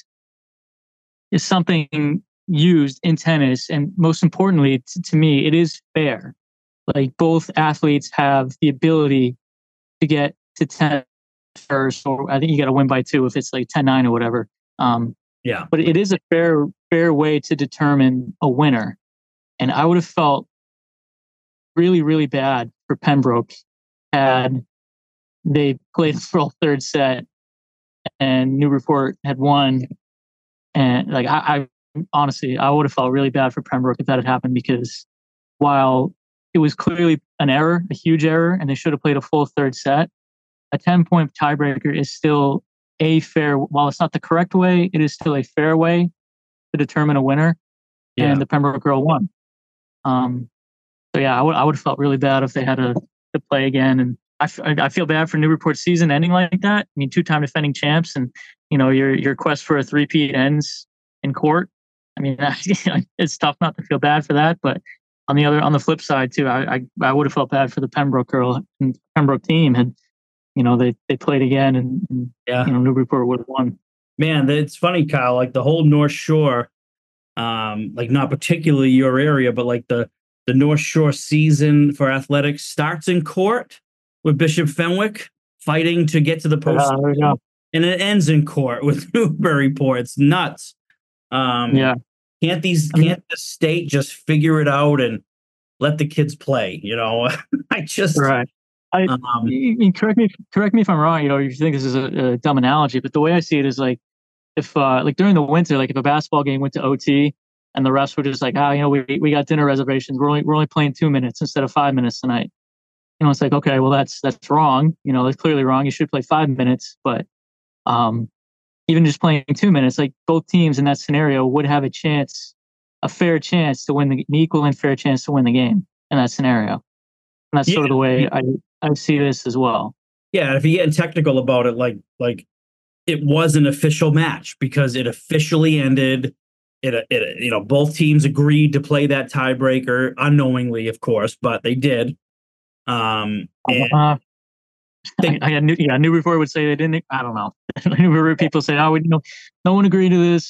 something used in tennis. And most importantly, to me, it is fair. Like both athletes have the ability to get to 10 first, or I think you got to win by 2 if it's like 10-9 or whatever. But it is a fair way to determine a winner. And I would have felt really, really bad for Pembroke had they played a full third set and Newburyport had won. And like I honestly, I would have felt really bad for Pembroke if that had happened, because while it was clearly an error, a huge error, and they should have played a full third set, a 10-point tiebreaker is still a fair, while it's not the correct way, it is still a fair way to determine a winner. And the Pembroke girl won. So yeah, I would have felt really bad if they had to play again. And I feel bad for Newburyport's season ending like that. I mean, 2-time defending champs, and your quest for a three-peat ends in court. I mean, it's tough not to feel bad for that. But on the flip side too, I would have felt bad for the Pembroke girl and Pembroke team had, they played again and Newburyport would have won. Man, it's funny, Kyle. Like the whole North Shore, like not particularly your area, but like the North Shore season for athletics starts in court with Bishop Fenwick fighting to get to the postseason, and it ends in court with Newburyport. It's nuts. Can't the state just figure it out and let the kids play? I mean, correct me if I'm wrong. You think this is a dumb analogy, but the way I see it is like if like during the winter, like if a basketball game went to OT and the refs were just like, we got dinner reservations. We're only playing 2 minutes instead of 5 minutes tonight. It's like, okay, well that's wrong. That's clearly wrong. You should play 5 minutes, but even just playing 2 minutes, like both teams in that scenario would have a fair chance to win, an equal and fair chance to win the game in that scenario. And that's sort of the way I see this as well. Yeah, if you're getting technical about it, like it was an official match because it officially ended both teams agreed to play that tiebreaker unknowingly, of course, but they did. I knew before would say they didn't. I don't know. I knew before people say, "Oh, no one agreed to this."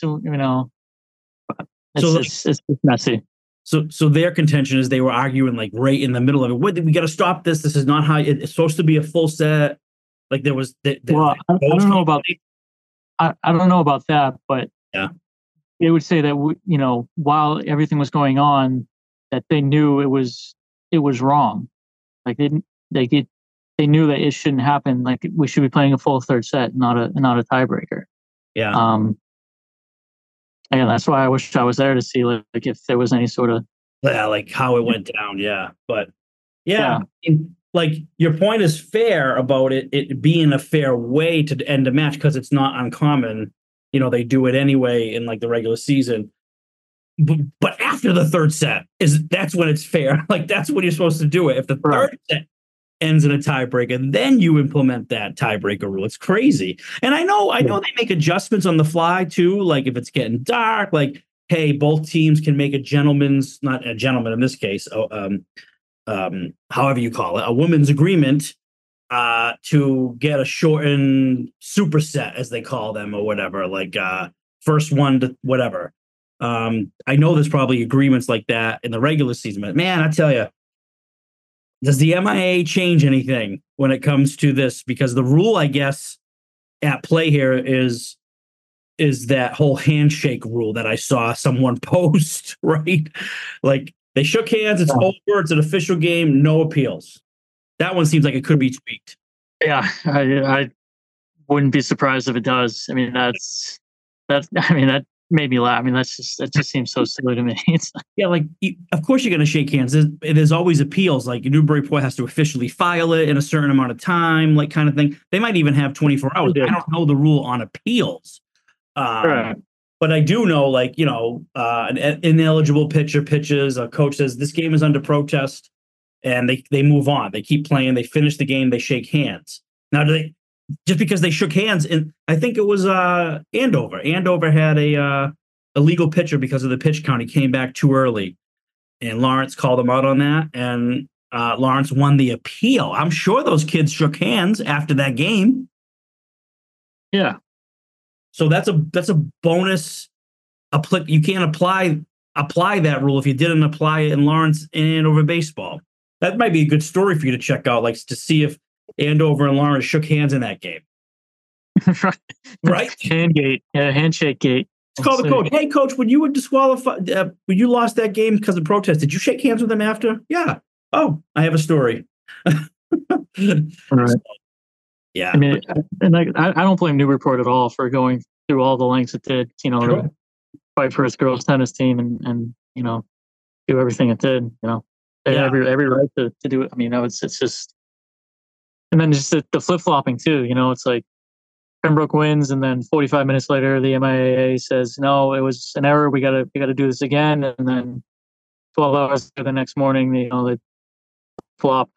It's messy. So their contention is they were arguing like right in the middle of it. We got to stop this. This is not how it's supposed to be a full set. Like there was. I don't know about. I don't know about that, but yeah, they would say that while everything was going on, that they knew it was wrong. Like they knew that it shouldn't happen. Like we should be playing a full third set, not a tiebreaker. Yeah. And that's why I wish I was there to see like if there was any sort of like how it went down. Yeah, but yeah. Like your point is fair about it being a fair way to end a match because it's not uncommon. They do it anyway in like the regular season. But after the third set that's when it's fair. Like that's when you're supposed to do it. If the third set ends in a tiebreaker, then you implement that tiebreaker rule. It's crazy. And I know they make adjustments on the fly too. Like if it's getting dark, like, hey, both teams can make not a gentleman in this case, however you call it, a women's agreement to get a shortened superset, as they call them, or whatever, like first one to whatever. I know there's probably agreements like that in the regular season, but man, I tell you, does the MIA change anything when it comes to this? Because the rule, I guess, at play here is that whole handshake rule that I saw someone post, right? Like they shook hands, it's over, it's an official game, no appeals. That one seems like it could be tweaked. Yeah, I wouldn't be surprised if it does. I mean, that made me laugh. I mean, that just seems so silly to me. It's like, of course you're going to shake hands. There's always appeals. Like Newburyport has to officially file it in a certain amount of time, like kind of thing. They might even have 24 hours. I don't know the rule on appeals. Right. But I do know, like, an ineligible pitcher pitches. A coach says this game is under protest, and they move on. They keep playing. They finish the game. They shake hands. Now, just because they shook hands, and I think it was Andover. Andover had a illegal pitcher because of the pitch count. He came back too early, and Lawrence called him out on that, and Lawrence won the appeal. I'm sure those kids shook hands after that game. Yeah. So that's a bonus. You can't apply that rule if you didn't apply it in Lawrence and Andover baseball. That might be a good story for you to check out, like to see if Andover and Lawrence shook hands in that game. Right? Handshake gate. Let's call the coach. Hey, coach, when you were disqualified, when you lost that game because of protest, did you shake hands with them after? Yeah. Oh, I have a story. Right. Yeah. I mean, I don't blame Newburyport at all for going through all the lengths it did, to fight for its girls tennis team and do everything it did. They had every right to do it. I mean, it's just, and then just the flip flopping too. It's like Pembroke wins, and then 45 minutes later, the MIAA says no, it was an error. We gotta do this again, and then 12 hours the next morning, they flop.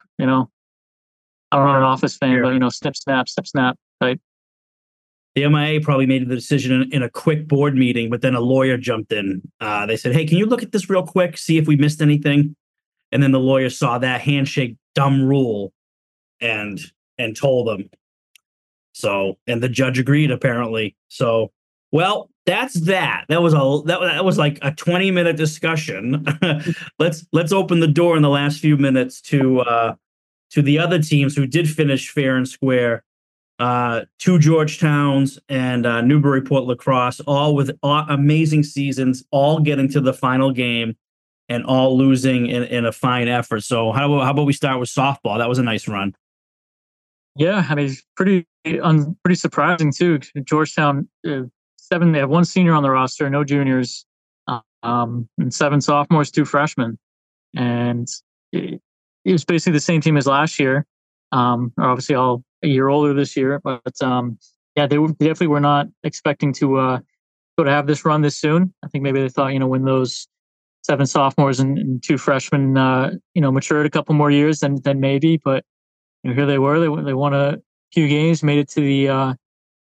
I'm not an Office fan, but snip, snap type. The MIA probably made the decision in a quick board meeting, but then a lawyer jumped in. They said, "Hey, can you look at this real quick, see if we missed anything?" And then the lawyer saw that handshake dumb rule, and told them. So, and the judge agreed apparently. So, well, that's that. That was like a 20-minute discussion. Let's open the door in the last few minutes to the other teams who did finish fair and square. Two Georgetowns and Newburyport lacrosse, all with amazing seasons, all getting to the final game and all losing in a fine effort. So how about we start with softball? That was a nice run. Yeah, I mean, pretty surprising too. Georgetown, 7. They have 1 senior on the roster, no juniors, and 7 sophomores, 2 freshmen, and it was basically the same team as last year. Obviously all a year older this year, but they definitely were not expecting to have this run this soon. I think maybe they thought, when those 7 sophomores and 2 freshmen, matured a couple more years, then maybe. But here they were. They won a few games, made it to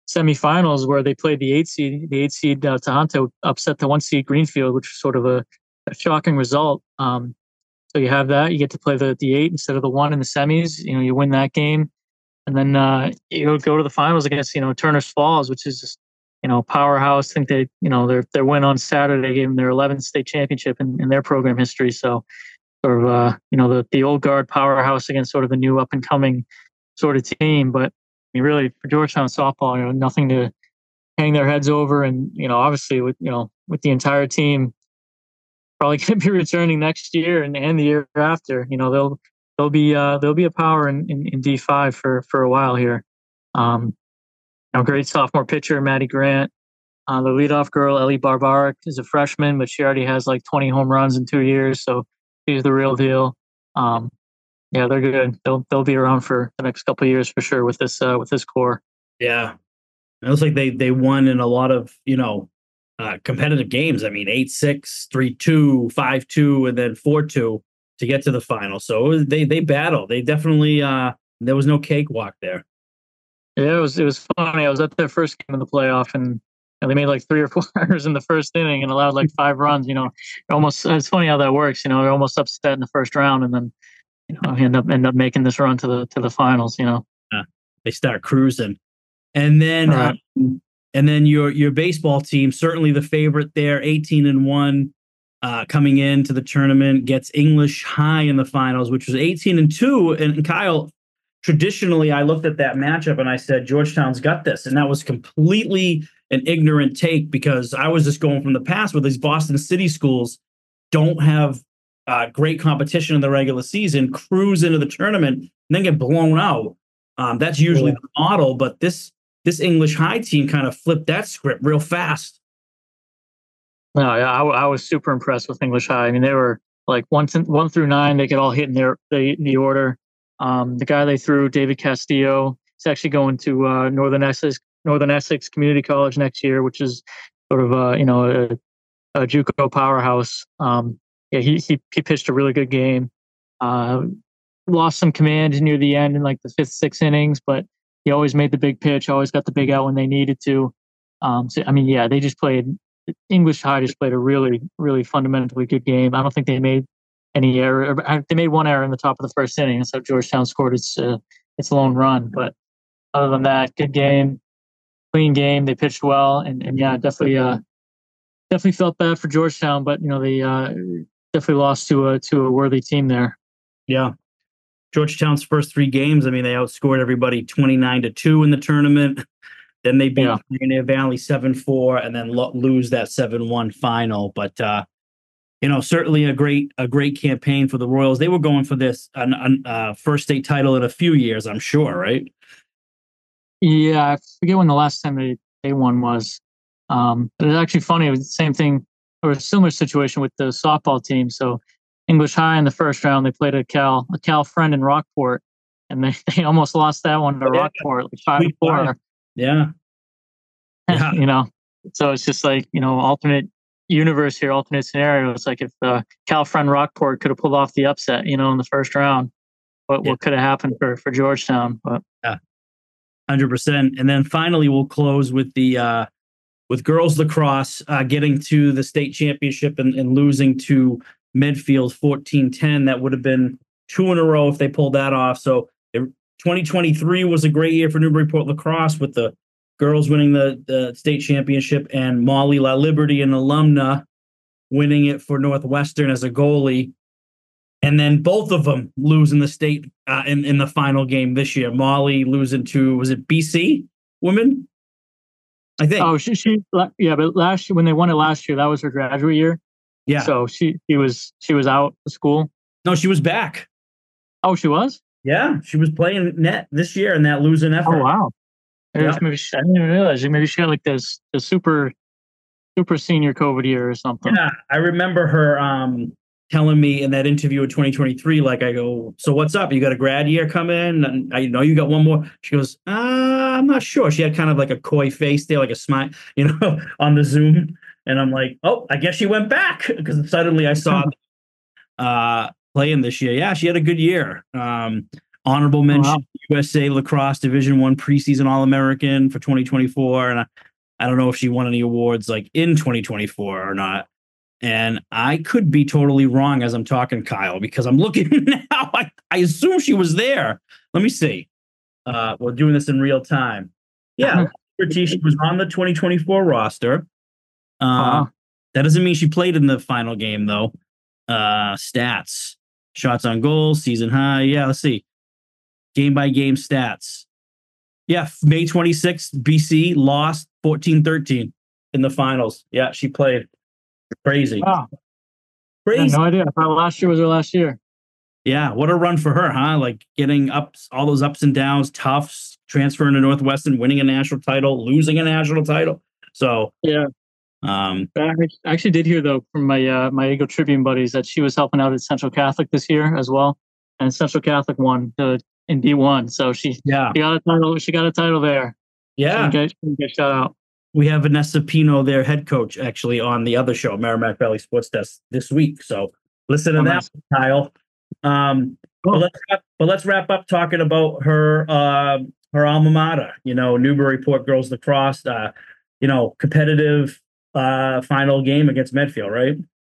semifinals where they played the 8 seed. The 8 seed Tohoto upset the 1 seed Greenfield, which was sort of a shocking result. So you have that. You get to play the 8 instead of the 1 in the semis. You win that game, and then you go to the finals against Turner's Falls, which is just powerhouse. I think they their win on Saturday gave them their 11th state championship in their program history. So sort of the old guard powerhouse against sort of the new up and coming sort of team. But really for Georgetown softball, nothing to hang their heads over, and obviously with the entire team probably going to be returning next year and the year after. They'll be a power in D5 for a while here. Great sophomore pitcher Maddie Grant. The leadoff girl Ellie Barbaric is a freshman, but she already has like 20 home runs in 2 years, so she's the real deal. They're good. They'll be around for the next couple of years for sure with this core. Yeah, it looks like they won in a lot of competitive games. I mean, 8-6, 3-2, 5-2, and then 4-2 to get to the final. So they battled. They definitely there was no cakewalk there. Yeah, it was funny. I was at their first game in the playoff, and they made like 3 or 4 errors in the first inning and allowed like 5 runs. It's funny how that works. They're almost upset in the first round, and then end up making this run to the finals. They start cruising, and then. Right. And then your baseball team, certainly the favorite there, 18-1, coming into the tournament, gets English High in the finals, which was 18-2. And Kyle, traditionally, I looked at that matchup and I said, Georgetown's got this. And that was completely an ignorant take, because I was just going from the past where these Boston City schools don't have great competition in the regular season, cruise into the tournament, and then get blown out. That's usually the model, but this English High team kind of flipped that script real fast. No, I was super impressed with English High. I mean, they were like 1 through 9. They could all hit in the order. The guy they threw, David Castillo, is actually going to Northern Essex Community College next year, which is sort of a JUCO powerhouse. He pitched a really good game. Lost some command near the end in like the 5th, 6th innings, but he always made the big pitch, always got the big out when they needed to. They just played. English High just played a really, really fundamentally good game. I don't think they made any error. They made 1 error in the top of the first inning, so Georgetown scored its lone run. But other than that, good game, clean game. They pitched well, and definitely felt bad for Georgetown. But they definitely lost to a worthy team there. Yeah. Georgetown's first 3 games, they outscored everybody 29-2 in the tournament. Then they beat Pioneer Valley 7-4, and then lose that 7-1 final. But certainly a great campaign for the Royals. They were going for this first state title in a few years, I'm sure, right? Yeah, I forget when the last time they won was. But it's actually funny. It was the same thing, or a similar situation with the softball team. So English High in the first round, they played a Cal friend in Rockport, and they almost lost that one to Rockport, like 5-4. Yeah. So it's just like, alternate universe here, alternate scenario. It's like if Cal friend Rockport could have pulled off the upset, in the first round, what could have happened for Georgetown? But 100%. And then finally, we'll close with the with girls lacrosse getting to the state championship and losing to Medfield 14-10. That would have been 2 in a row if they pulled that off. So 2023 was a great year for Newburyport lacrosse, with the girls winning the state championship and Molly La Liberty, an alumna, winning it for Northwestern as a goalie. And then both of them losing the state in the final game this year. Molly losing to, was it BC women? I think. Oh, but last year, when they won it last year, that was her graduate year. Yeah. So she was out of school. No, she was back. Oh, she was? Yeah, she was playing net this year in that losing effort. Oh, wow. Yeah. I didn't even realize. Maybe she got like this super senior COVID year or something. Yeah, I remember her telling me in that interview in 2023, like, I go, so what's up? You got a grad year coming? And I know you got one more. She goes, I'm not sure. She had kind of like a coy face there, like a smile, on the Zoom. And I'm like, oh, I guess she went back, because suddenly I saw playing this year. Yeah, she had a good year. On Honorable mention, USA Lacrosse Division I preseason All-American for 2024. And I don't know if she won any awards like in 2024 or not. And I could be totally wrong as I'm talking, Kyle, because I'm looking now. I assume she was there. Let me see. We're doing this in real time. Yeah, she was on the 2024 roster. That doesn't mean she played in the final game, though. Stats. Shots on goal, season high. Yeah, let's see. Game-by-game stats. Yeah, May 26th, BC lost 14-13 in the finals. Yeah, she played. Crazy. Wow. Crazy. I had no idea. I thought last year was her last year. Yeah, what a run for her, huh? Like getting all those ups and downs, toughs, transferring to Northwestern, winning a national title, losing a national title. So yeah. I actually did hear though from my Eagle Tribune buddies that she was helping out at Central Catholic this year as well, and Central Catholic won in D1. So she got a title. She got a title there. Yeah, she can get shout out. We have Vanessa Pino, their head coach, actually on the other show, Merrimack Valley Sports Desk, this week. So listen to that, Kyle. But let's wrap up talking about her alma mater. Newburyport Girls Lacrosse. Competitive final game against Medfield, right?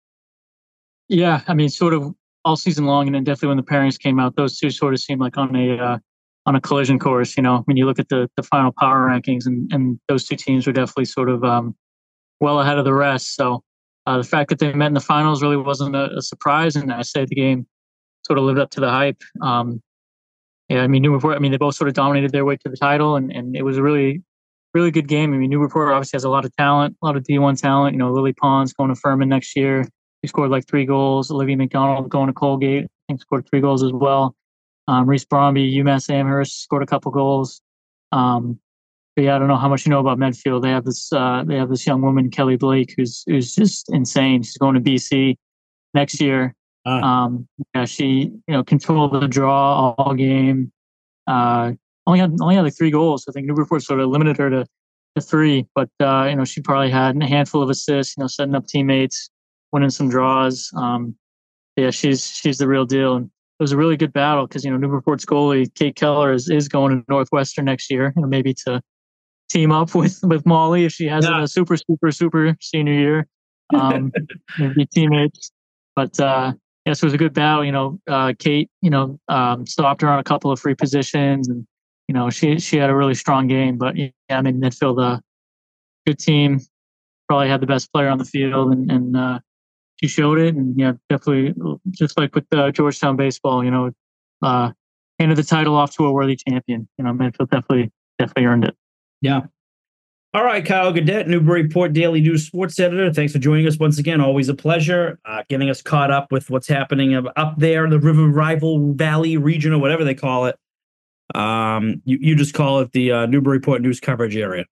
Yeah, I mean, sort of all season long, and then definitely when the pairings came out, those two sort of seemed like on a collision course. When you look at the final power rankings, and those two teams were definitely sort of well ahead of the rest. So the fact that they met in the finals really wasn't a surprise, and I say the game sort of lived up to the hype. Newburyport, they both sort of dominated their way to the title, and it was a really, really good game. Newburyport obviously has a lot of talent, a lot of D1 talent. Lily Pons going to Furman next year. She scored like 3 goals. Olivia McDonald going to Colgate, I think scored 3 goals as well. Reese Bromby, UMass Amherst scored a couple goals. But yeah, I don't know how much you know about Medfield. They have this young woman, Kelly Blake, who's just insane. She's going to BC next year. She controlled the draw all game. Only had like 3 goals. I think Newburyport sort of limited her to 3, but she probably had a handful of assists. Setting up teammates, winning some draws. She's the real deal. And it was a really good battle because Newburyport's goalie Kate Keller is going to Northwestern next year. Maybe to team up with Molly if she has a super senior year. Maybe teammates, but. Yes, it was a good battle. Kate, stopped her on a couple of free positions, and she had a really strong game. But Medfield, good team, probably had the best player on the field, and she showed it. And definitely, just like with Georgetown baseball, handed the title off to a worthy champion. Medfield definitely earned it. Yeah. All right, Kyle Gadet, Newburyport Daily News sports editor. Thanks for joining us once again. Always a pleasure getting us caught up with what's happening up there, the River Rival Valley region or whatever they call it. You just call it the Newburyport news coverage area.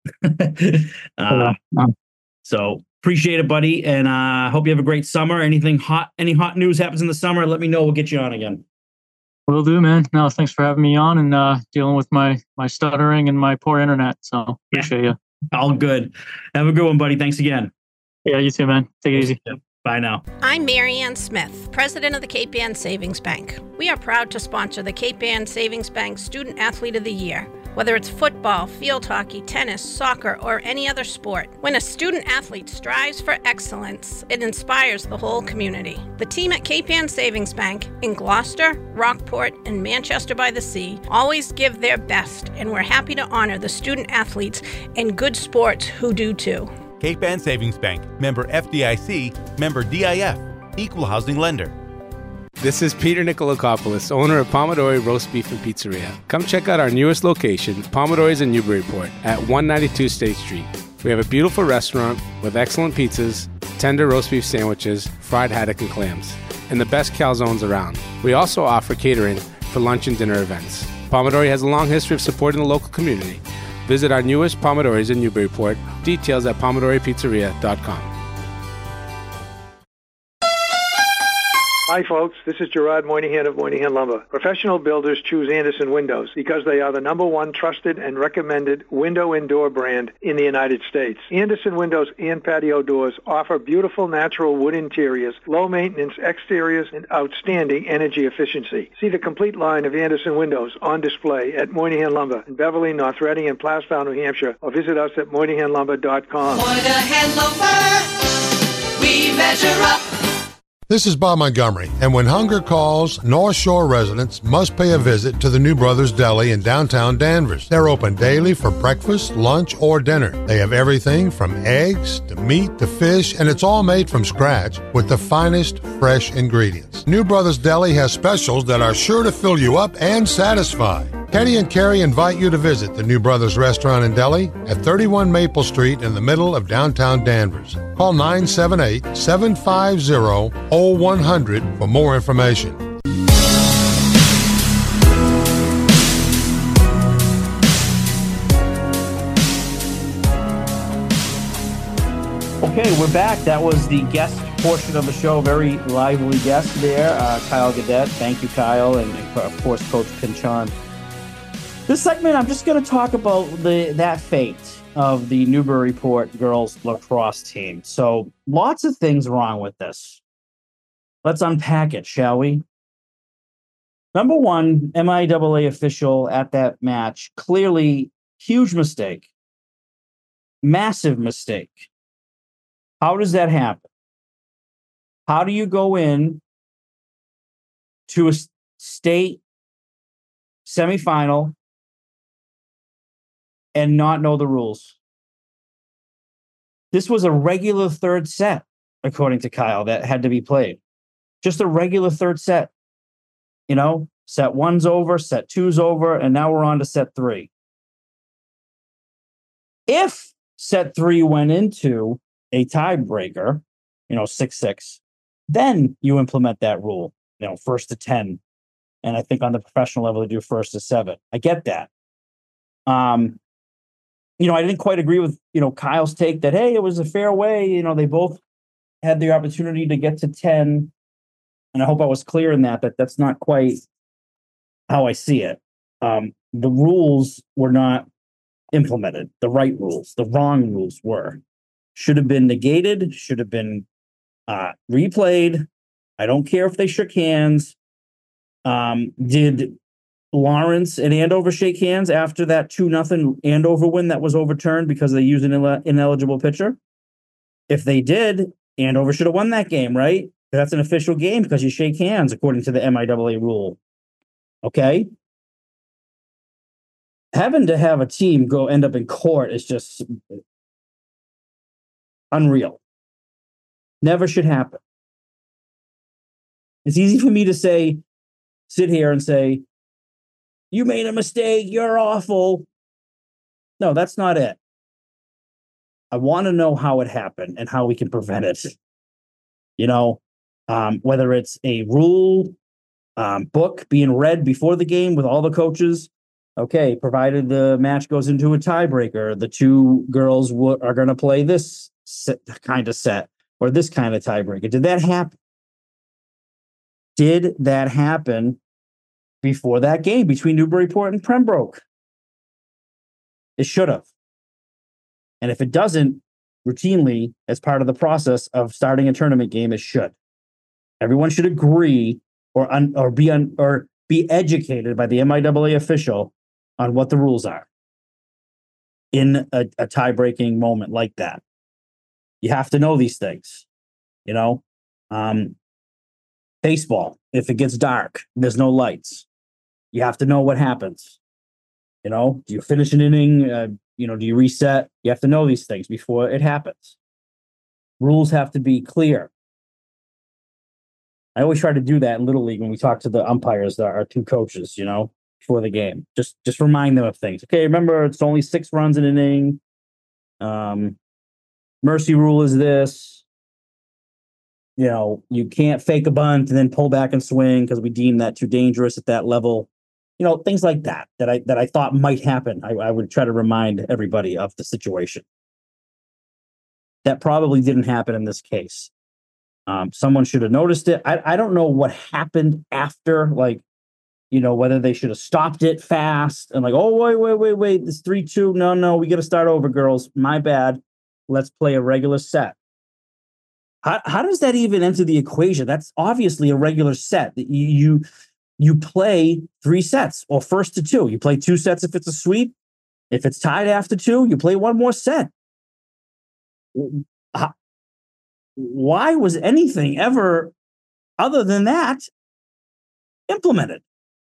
So appreciate it, buddy, and hope you have a great summer. Any hot news happens in the summer, let me know. We'll get you on again. Will do, man. No, thanks for having me on and dealing with my stuttering and my poor internet. So appreciate you. All good. Have a good one, buddy. Thanks again. Yeah, you too, man. Take it easy. Bye now. I'm Marianne Smith, president of the Cape Ann Savings Bank. We are proud to sponsor the Cape Ann Savings Bank Student Athlete of the Year. Whether it's football, field hockey, tennis, soccer, or any other sport, when a student athlete strives for excellence, it inspires the whole community. The team at Cape Ann Savings Bank in Gloucester, Rockport, and Manchester by the Sea always give their best, and we're happy to honor the student athletes in good sports who do too. Cape Ann Savings Bank, member FDIC, member DIF, equal housing lender. This is Peter Nikolakopoulos, owner of Pomodori Roast Beef and Pizzeria. Come check out our newest location, Pomodori's in Newburyport, at 192 State Street. We have a beautiful restaurant with excellent pizzas, tender roast beef sandwiches, fried haddock and clams, and the best calzones around. We also offer catering for lunch and dinner events. Pomodori has a long history of supporting the local community. Visit our newest Pomodori's in Newburyport. Details at pomodoripizzeria.com. Hi, folks. This is Gerard Moynihan of Moynihan Lumber. Professional builders choose Anderson Windows because they are the #1 trusted and recommended window and door brand in the United States. Anderson Windows and Patio Doors offer beautiful natural wood interiors, low maintenance exteriors, and outstanding energy efficiency. See the complete line of Anderson Windows on display at Moynihan Lumber in Beverly, North Reading, and Plastown, New Hampshire, or visit us at MoynihanLumber.com. Moynihan Lumber, we measure up. This is Bob Montgomery, and when hunger calls, North Shore residents must pay a visit to the New Brothers Deli in downtown Danvers. They're open daily for breakfast, lunch, or dinner. They have everything from eggs to meat to fish, and it's all made from scratch with the finest fresh ingredients. New Brothers Deli has specials that are sure to fill you up and satisfy. Kenny and Carrie invite you to visit the New Brothers Restaurant and Deli at 31 Maple Street in the middle of downtown Danvers. Call 978-750-0100 for more information. Okay, we're back. That was the guest portion of the show. Very lively guest there, Kyle Gadet. Thank you, Kyle, and of course, Coach Pinchon. This segment, I'm just going to talk about that fate of the Newburyport girls lacrosse team. So lots of things wrong with this. Let's unpack it, shall we? Number one, MIAA official at that match, clearly huge mistake. Massive mistake. How does that happen? How do you go in to a state semifinal and not know the rules? This was a regular third set, according to Kyle, that had to be played. Just a regular third set. You know, set one's over, set two's over, and now we're on to set three. If set three went into a tiebreaker, 6-6, then you implement that rule, first to 10. And I think on the professional level, they do first to 7. I get that. I didn't quite agree with, Kyle's take that, hey, it was a fair way. They both had the opportunity to get to 10. And I hope I was clear in that that's not quite how I see it. The rules were not implemented. The right rules, the wrong rules were. Should have been negated, should have been replayed. I don't care if they shook hands. Did Lawrence and Andover shake hands after that 2-0 Andover win that was overturned because they used an ineligible pitcher? If they did, Andover should have won that game, right? That's an official game because you shake hands according to the MIAA rule. Okay? Having to have a team end up in court is just unreal. Never should happen. It's easy for me to sit here and say, you made a mistake, you're awful. No, that's not it. I want to know how it happened and how we can prevent it. Whether it's a rule book being read before the game with all the coaches. Okay, provided the match goes into a tiebreaker, the two girls are going to play this kind of set or this kind of tiebreaker. Did that happen? Did that happen before that game between Newburyport and Pembroke? It should have. And if it doesn't, routinely, as part of the process of starting a tournament game, it should. Everyone should agree or be educated by the MIAA official on what the rules are in a tie-breaking moment like that. You have to know these things. Baseball, if it gets dark, there's no lights. You have to know what happens. Do you finish an inning? Do you reset? You have to know these things before it happens. Rules have to be clear. I always try to do that in Little League when we talk to the umpires, our two coaches, before the game. Just remind them of things. Okay, remember, it's only 6 runs in an inning. Mercy rule is this. You can't fake a bunt and then pull back and swing because we deem that too dangerous at that level. Things like that I thought might happen. I would try to remind everybody of the situation. That probably didn't happen in this case. Someone should have noticed it. I don't know what happened after, like, whether they should have stopped it fast and like, oh, wait, this 3-2. No, we got to start over, girls. My bad. Let's play a regular set. How does that even enter the equation? That's obviously a regular set. You play 3 sets or first to 2. You play 2 sets if it's a sweep. If it's tied after 2, you play 1 more set. Why was anything ever other than that implemented?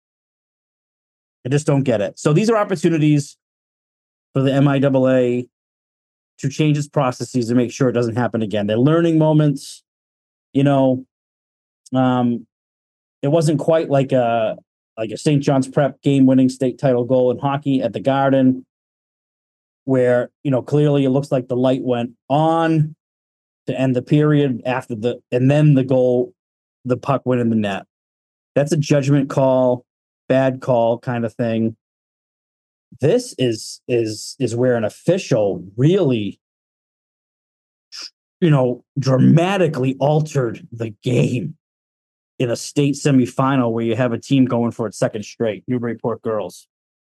I just don't get it. So these are opportunities for the MIAA to change its processes to make sure it doesn't happen again. They're learning moments. It wasn't quite like a St. John's Prep game-winning state title goal in hockey at the Garden, where clearly it looks like the light went on to end the period and then the goal, the puck went in the net. That's a judgment call, bad call kind of thing. This is where an official really, dramatically altered the game in a state semifinal where you have a team going for its second straight, Newburyport girls.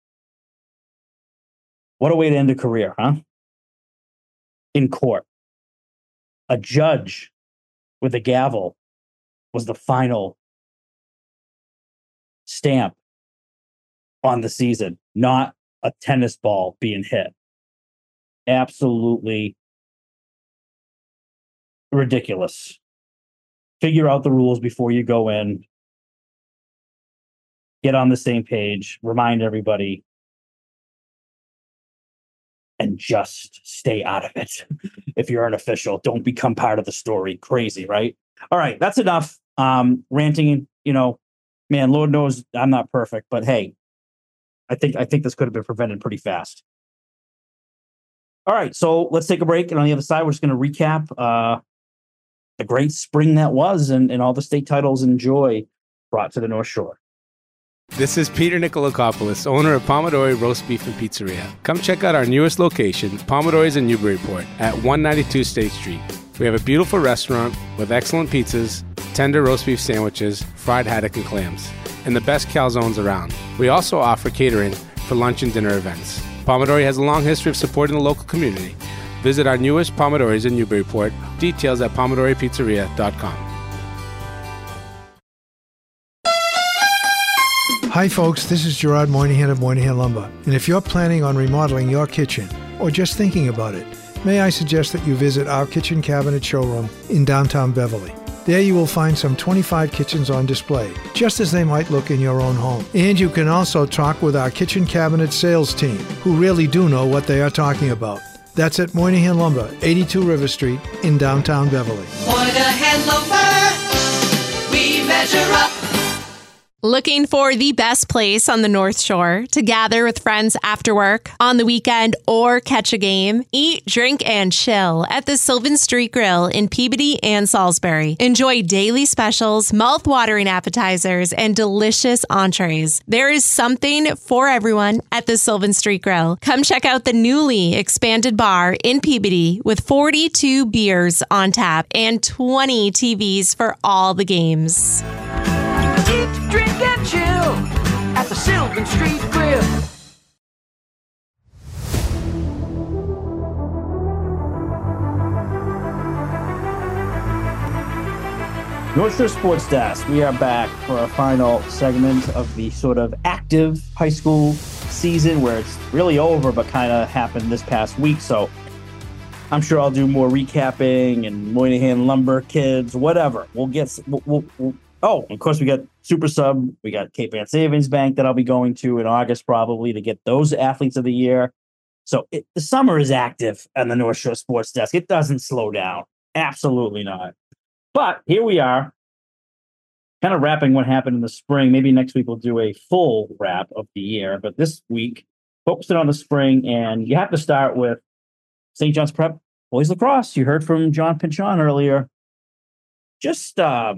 What a way to end a career, huh? In court. A judge with a gavel was the final stamp on the season, not a tennis ball being hit. Absolutely ridiculous. Figure out the rules before you go in. Get on the same page. Remind everybody. And just stay out of it. If you're an official, don't become part of the story. Crazy, right? All right, that's enough. Ranting, man, Lord knows I'm not perfect, but hey, I think this could have been prevented pretty fast. All right, so let's take a break, and on the other side, we're just going to recap the great spring that was and all the state titles and joy brought to the North Shore. This is Peter Nikolakopoulos, owner of Pomodori Roast Beef and Pizzeria. Come check out our newest location, Pomodori's in Newburyport, at 192 State Street. We have a beautiful restaurant with excellent pizzas, tender roast beef sandwiches, fried haddock and clams, and the best calzones around. We also offer catering for lunch and dinner events. Pomodori has a long history of supporting the local community. Visit our newest Pomodori's in Newburyport. Details at pomodoripizzeria.com. Hi folks, this is Gerard Moynihan of Moynihan Lumber. And if you're planning on remodeling your kitchen or just thinking about it, may I suggest that you visit our kitchen cabinet showroom in downtown Beverly. There you will find some 25 kitchens on display, just as they might look in your own home. And you can also talk with our kitchen cabinet sales team, who really do know what they are talking about. That's at Moynihan Lumber, 82 River Street in downtown Beverly. Moynihan Lumber, we measure up. Looking for the best place on the North Shore to gather with friends after work, on the weekend, or catch a game? Eat, drink, and chill at the Sylvan Street Grill in Peabody and Salisbury. Enjoy daily specials, mouth-watering appetizers, and delicious entrees. There is something for everyone at the Sylvan Street Grill. Come check out the newly expanded bar in Peabody with 42 beers on tap and 20 TVs for all the games. Eat, drink, and chill at the Sylvan Street Grill. North Shore Sports Desk. We are back for our final segment of the sort of active high school season where it's really over, but kind of happened this past week. So I'm sure I'll do more recapping and Moynihan Lumber kids, whatever. We'll get. Oh, of course, we got Super Sub. We got Cape Ann Savings Bank that I'll be going to in August probably to get those athletes of the year. So the summer is active on the North Shore Sports Desk. It doesn't slow down. Absolutely not. But here we are, kind of wrapping what happened in the spring. Maybe next week we'll do a full wrap of the year. But this week, focusing on the spring, and you have to start with St. John's Prep boys lacrosse. You heard from John Pinchon earlier. Just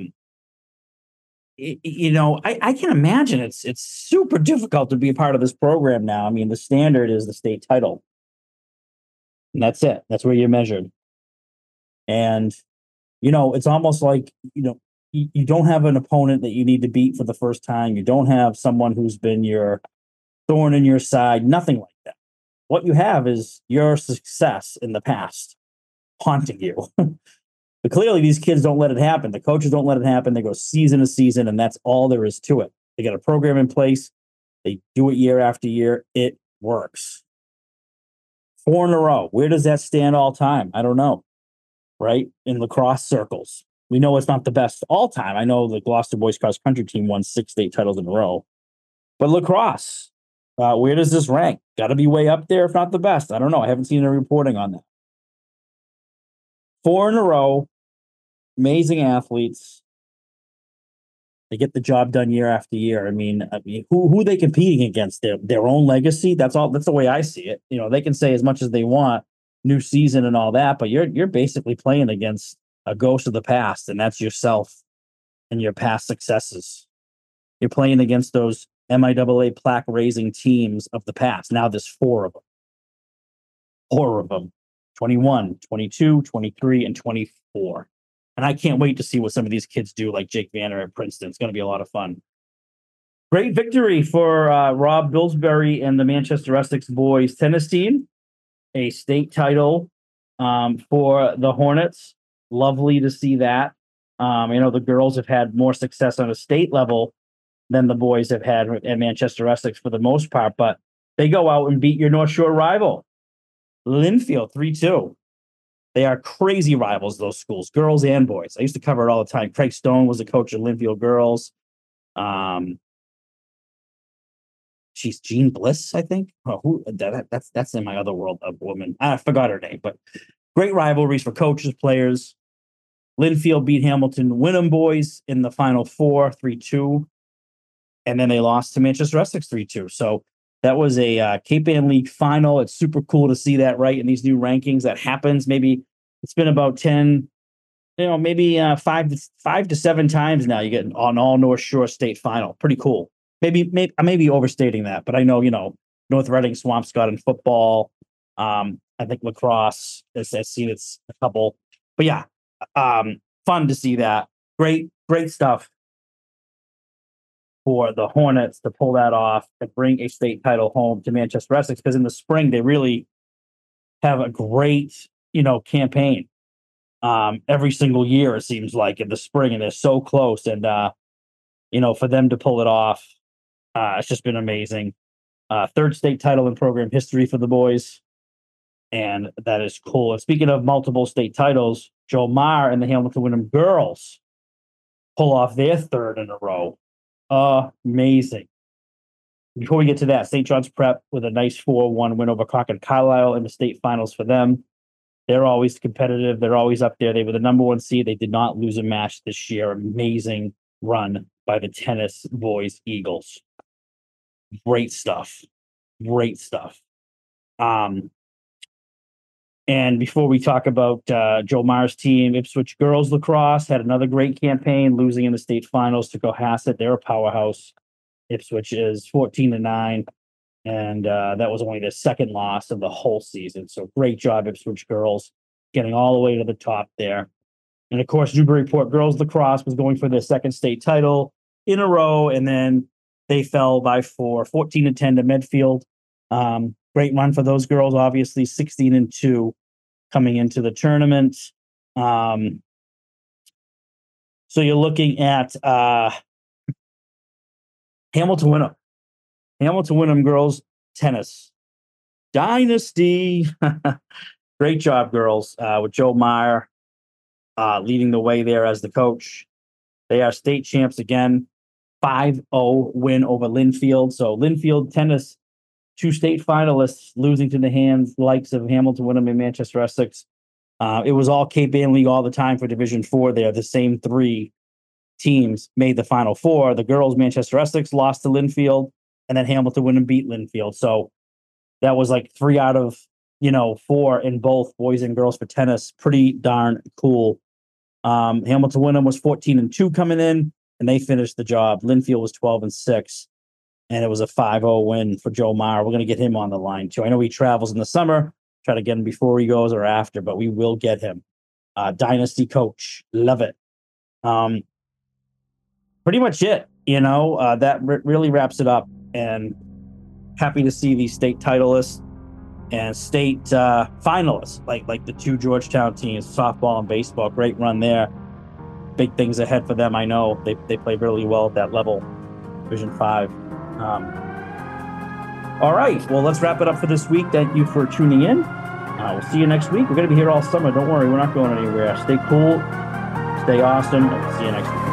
I can imagine it's super difficult to be a part of this program now. I mean, the standard is the state title. And that's it. That's where you're measured. And It's almost like, you don't have an opponent that you need to beat for the first time. You don't have someone who's been your thorn in your side, nothing like that. What you have is your success in the past haunting you. But clearly these kids don't let it happen. The coaches don't let it happen. They go season to season, and that's all there is to it. They got a program in place. They do it year after year. It works. 4 in a row. Where does that stand all time? I don't know. Right? In lacrosse circles. We know it's not the best all time. I know the Gloucester boys cross country team won 6 state titles in a row. But lacrosse, where does this rank? Got to be way up there, if not the best. I don't know. I haven't seen any reporting on that. 4 in a row. Amazing athletes. They get the job done year after year. I mean, who are they competing against? Their own legacy. That's all. That's the way I see it. They can say as much as they want, new season and all that, but you're basically playing against a ghost of the past, and that's yourself and your past successes. You're playing against those MIAA plaque raising teams of the past. Now there's 4 of them. 4 of them. 21, 22, 23, and 24. And I can't wait to see what some of these kids do, like Jake Vanner at Princeton. It's going to be a lot of fun. Great victory for Rob Billsbury and the Manchester Essex boys tennis team. A state title for the Hornets. Lovely to see that. The girls have had more success on a state level than the boys have had at Manchester Essex for the most part, but they go out and beat your North Shore rival, Linfield, 3-2. They are crazy rivals, those schools, girls and boys. I used to cover it all the time. Craig Stone was the coach of Linfield girls. She's Jean Bliss, I think. Oh, that's in my other world of women. I forgot her name, but great rivalries for coaches, players. Linfield beat Hamilton Wyndham boys in the Final Four, 3-2. And then they lost to Manchester Essex 3-2. So that was a Cape Ann League final. It's super cool to see that, right, in these new rankings. That happens. Maybe it's been about 10, maybe 5 to 7 times now you get an all North Shore state final. Pretty cool. Maybe I may be overstating that, but I know, North Reading, Swampscott in football. I think lacrosse has seen it's a couple. But yeah, fun to see that. Great stuff for the Hornets to pull that off and bring a state title home to Manchester Essex, because in the spring they really have a great, campaign. Every single year it seems like in the spring, and they're so close. And for them to pull it off, it's just been amazing. 3rd state title in program history for the boys, and that is cool. And speaking of multiple state titles, Joe Meyer and the Hamilton Wyndham girls pull off their 3rd in a row. Amazing. Before we get to that, St. John's Prep with a nice 4-1 win over Concord Carlisle in the state finals for them. They're always competitive. They're always up there. They were the number 1 seed. They did not lose a match this year. Amazing run by the tennis boys Eagles. Great stuff. And before we talk about Joe Meyer's team, Ipswich girls lacrosse had another great campaign, losing in the state finals to Cohasset. They're a powerhouse. Ipswich is 14-9, and that was only their 2nd loss of the whole season. So great job, Ipswich girls, getting all the way to the top there. And of course, Newburyport girls lacrosse was going for their 2nd state title in a row, and then they fell by 14-10 to Medfield. Great run for those girls, obviously 16-2 coming into the tournament. So you're looking at Hamilton Wyndham. Hamilton Wyndham girls tennis dynasty. Great job, girls, with Joe Meyer leading the way there as the coach. They are state champs again. 5-0 win over Linfield. So Linfield tennis, 2 state finalists losing to the likes of Hamilton Wyndham and Manchester Essex. It was all Cape Ann League all the time for Division 4 there. The same 3 teams made the Final Four. The girls, Manchester Essex, lost to Linfield, and then Hamilton Wyndham beat Linfield. So that was like 3 out of 4 in both boys and girls for tennis. Pretty darn cool. Hamilton Wyndham was 14-2 coming in, and they finished the job. Linfield was 12-6. And it was a 5-0 win for Joe Meyer. We're going to get him on the line, too. I know he travels in the summer. Try to get him before he goes or after, but we will get him. Dynasty coach. Love it. Pretty much it. That really wraps it up. And happy to see these state titleists and state finalists, like the two Georgetown teams, softball and baseball. Great run there. Big things ahead for them. I know they play really well at that level, Division 5. All right, well, let's wrap it up for this week. Thank you for tuning in. We'll see you next week. We're going to be here all summer. Don't worry, we're not going anywhere. Stay cool, stay awesome, and we'll see you next week.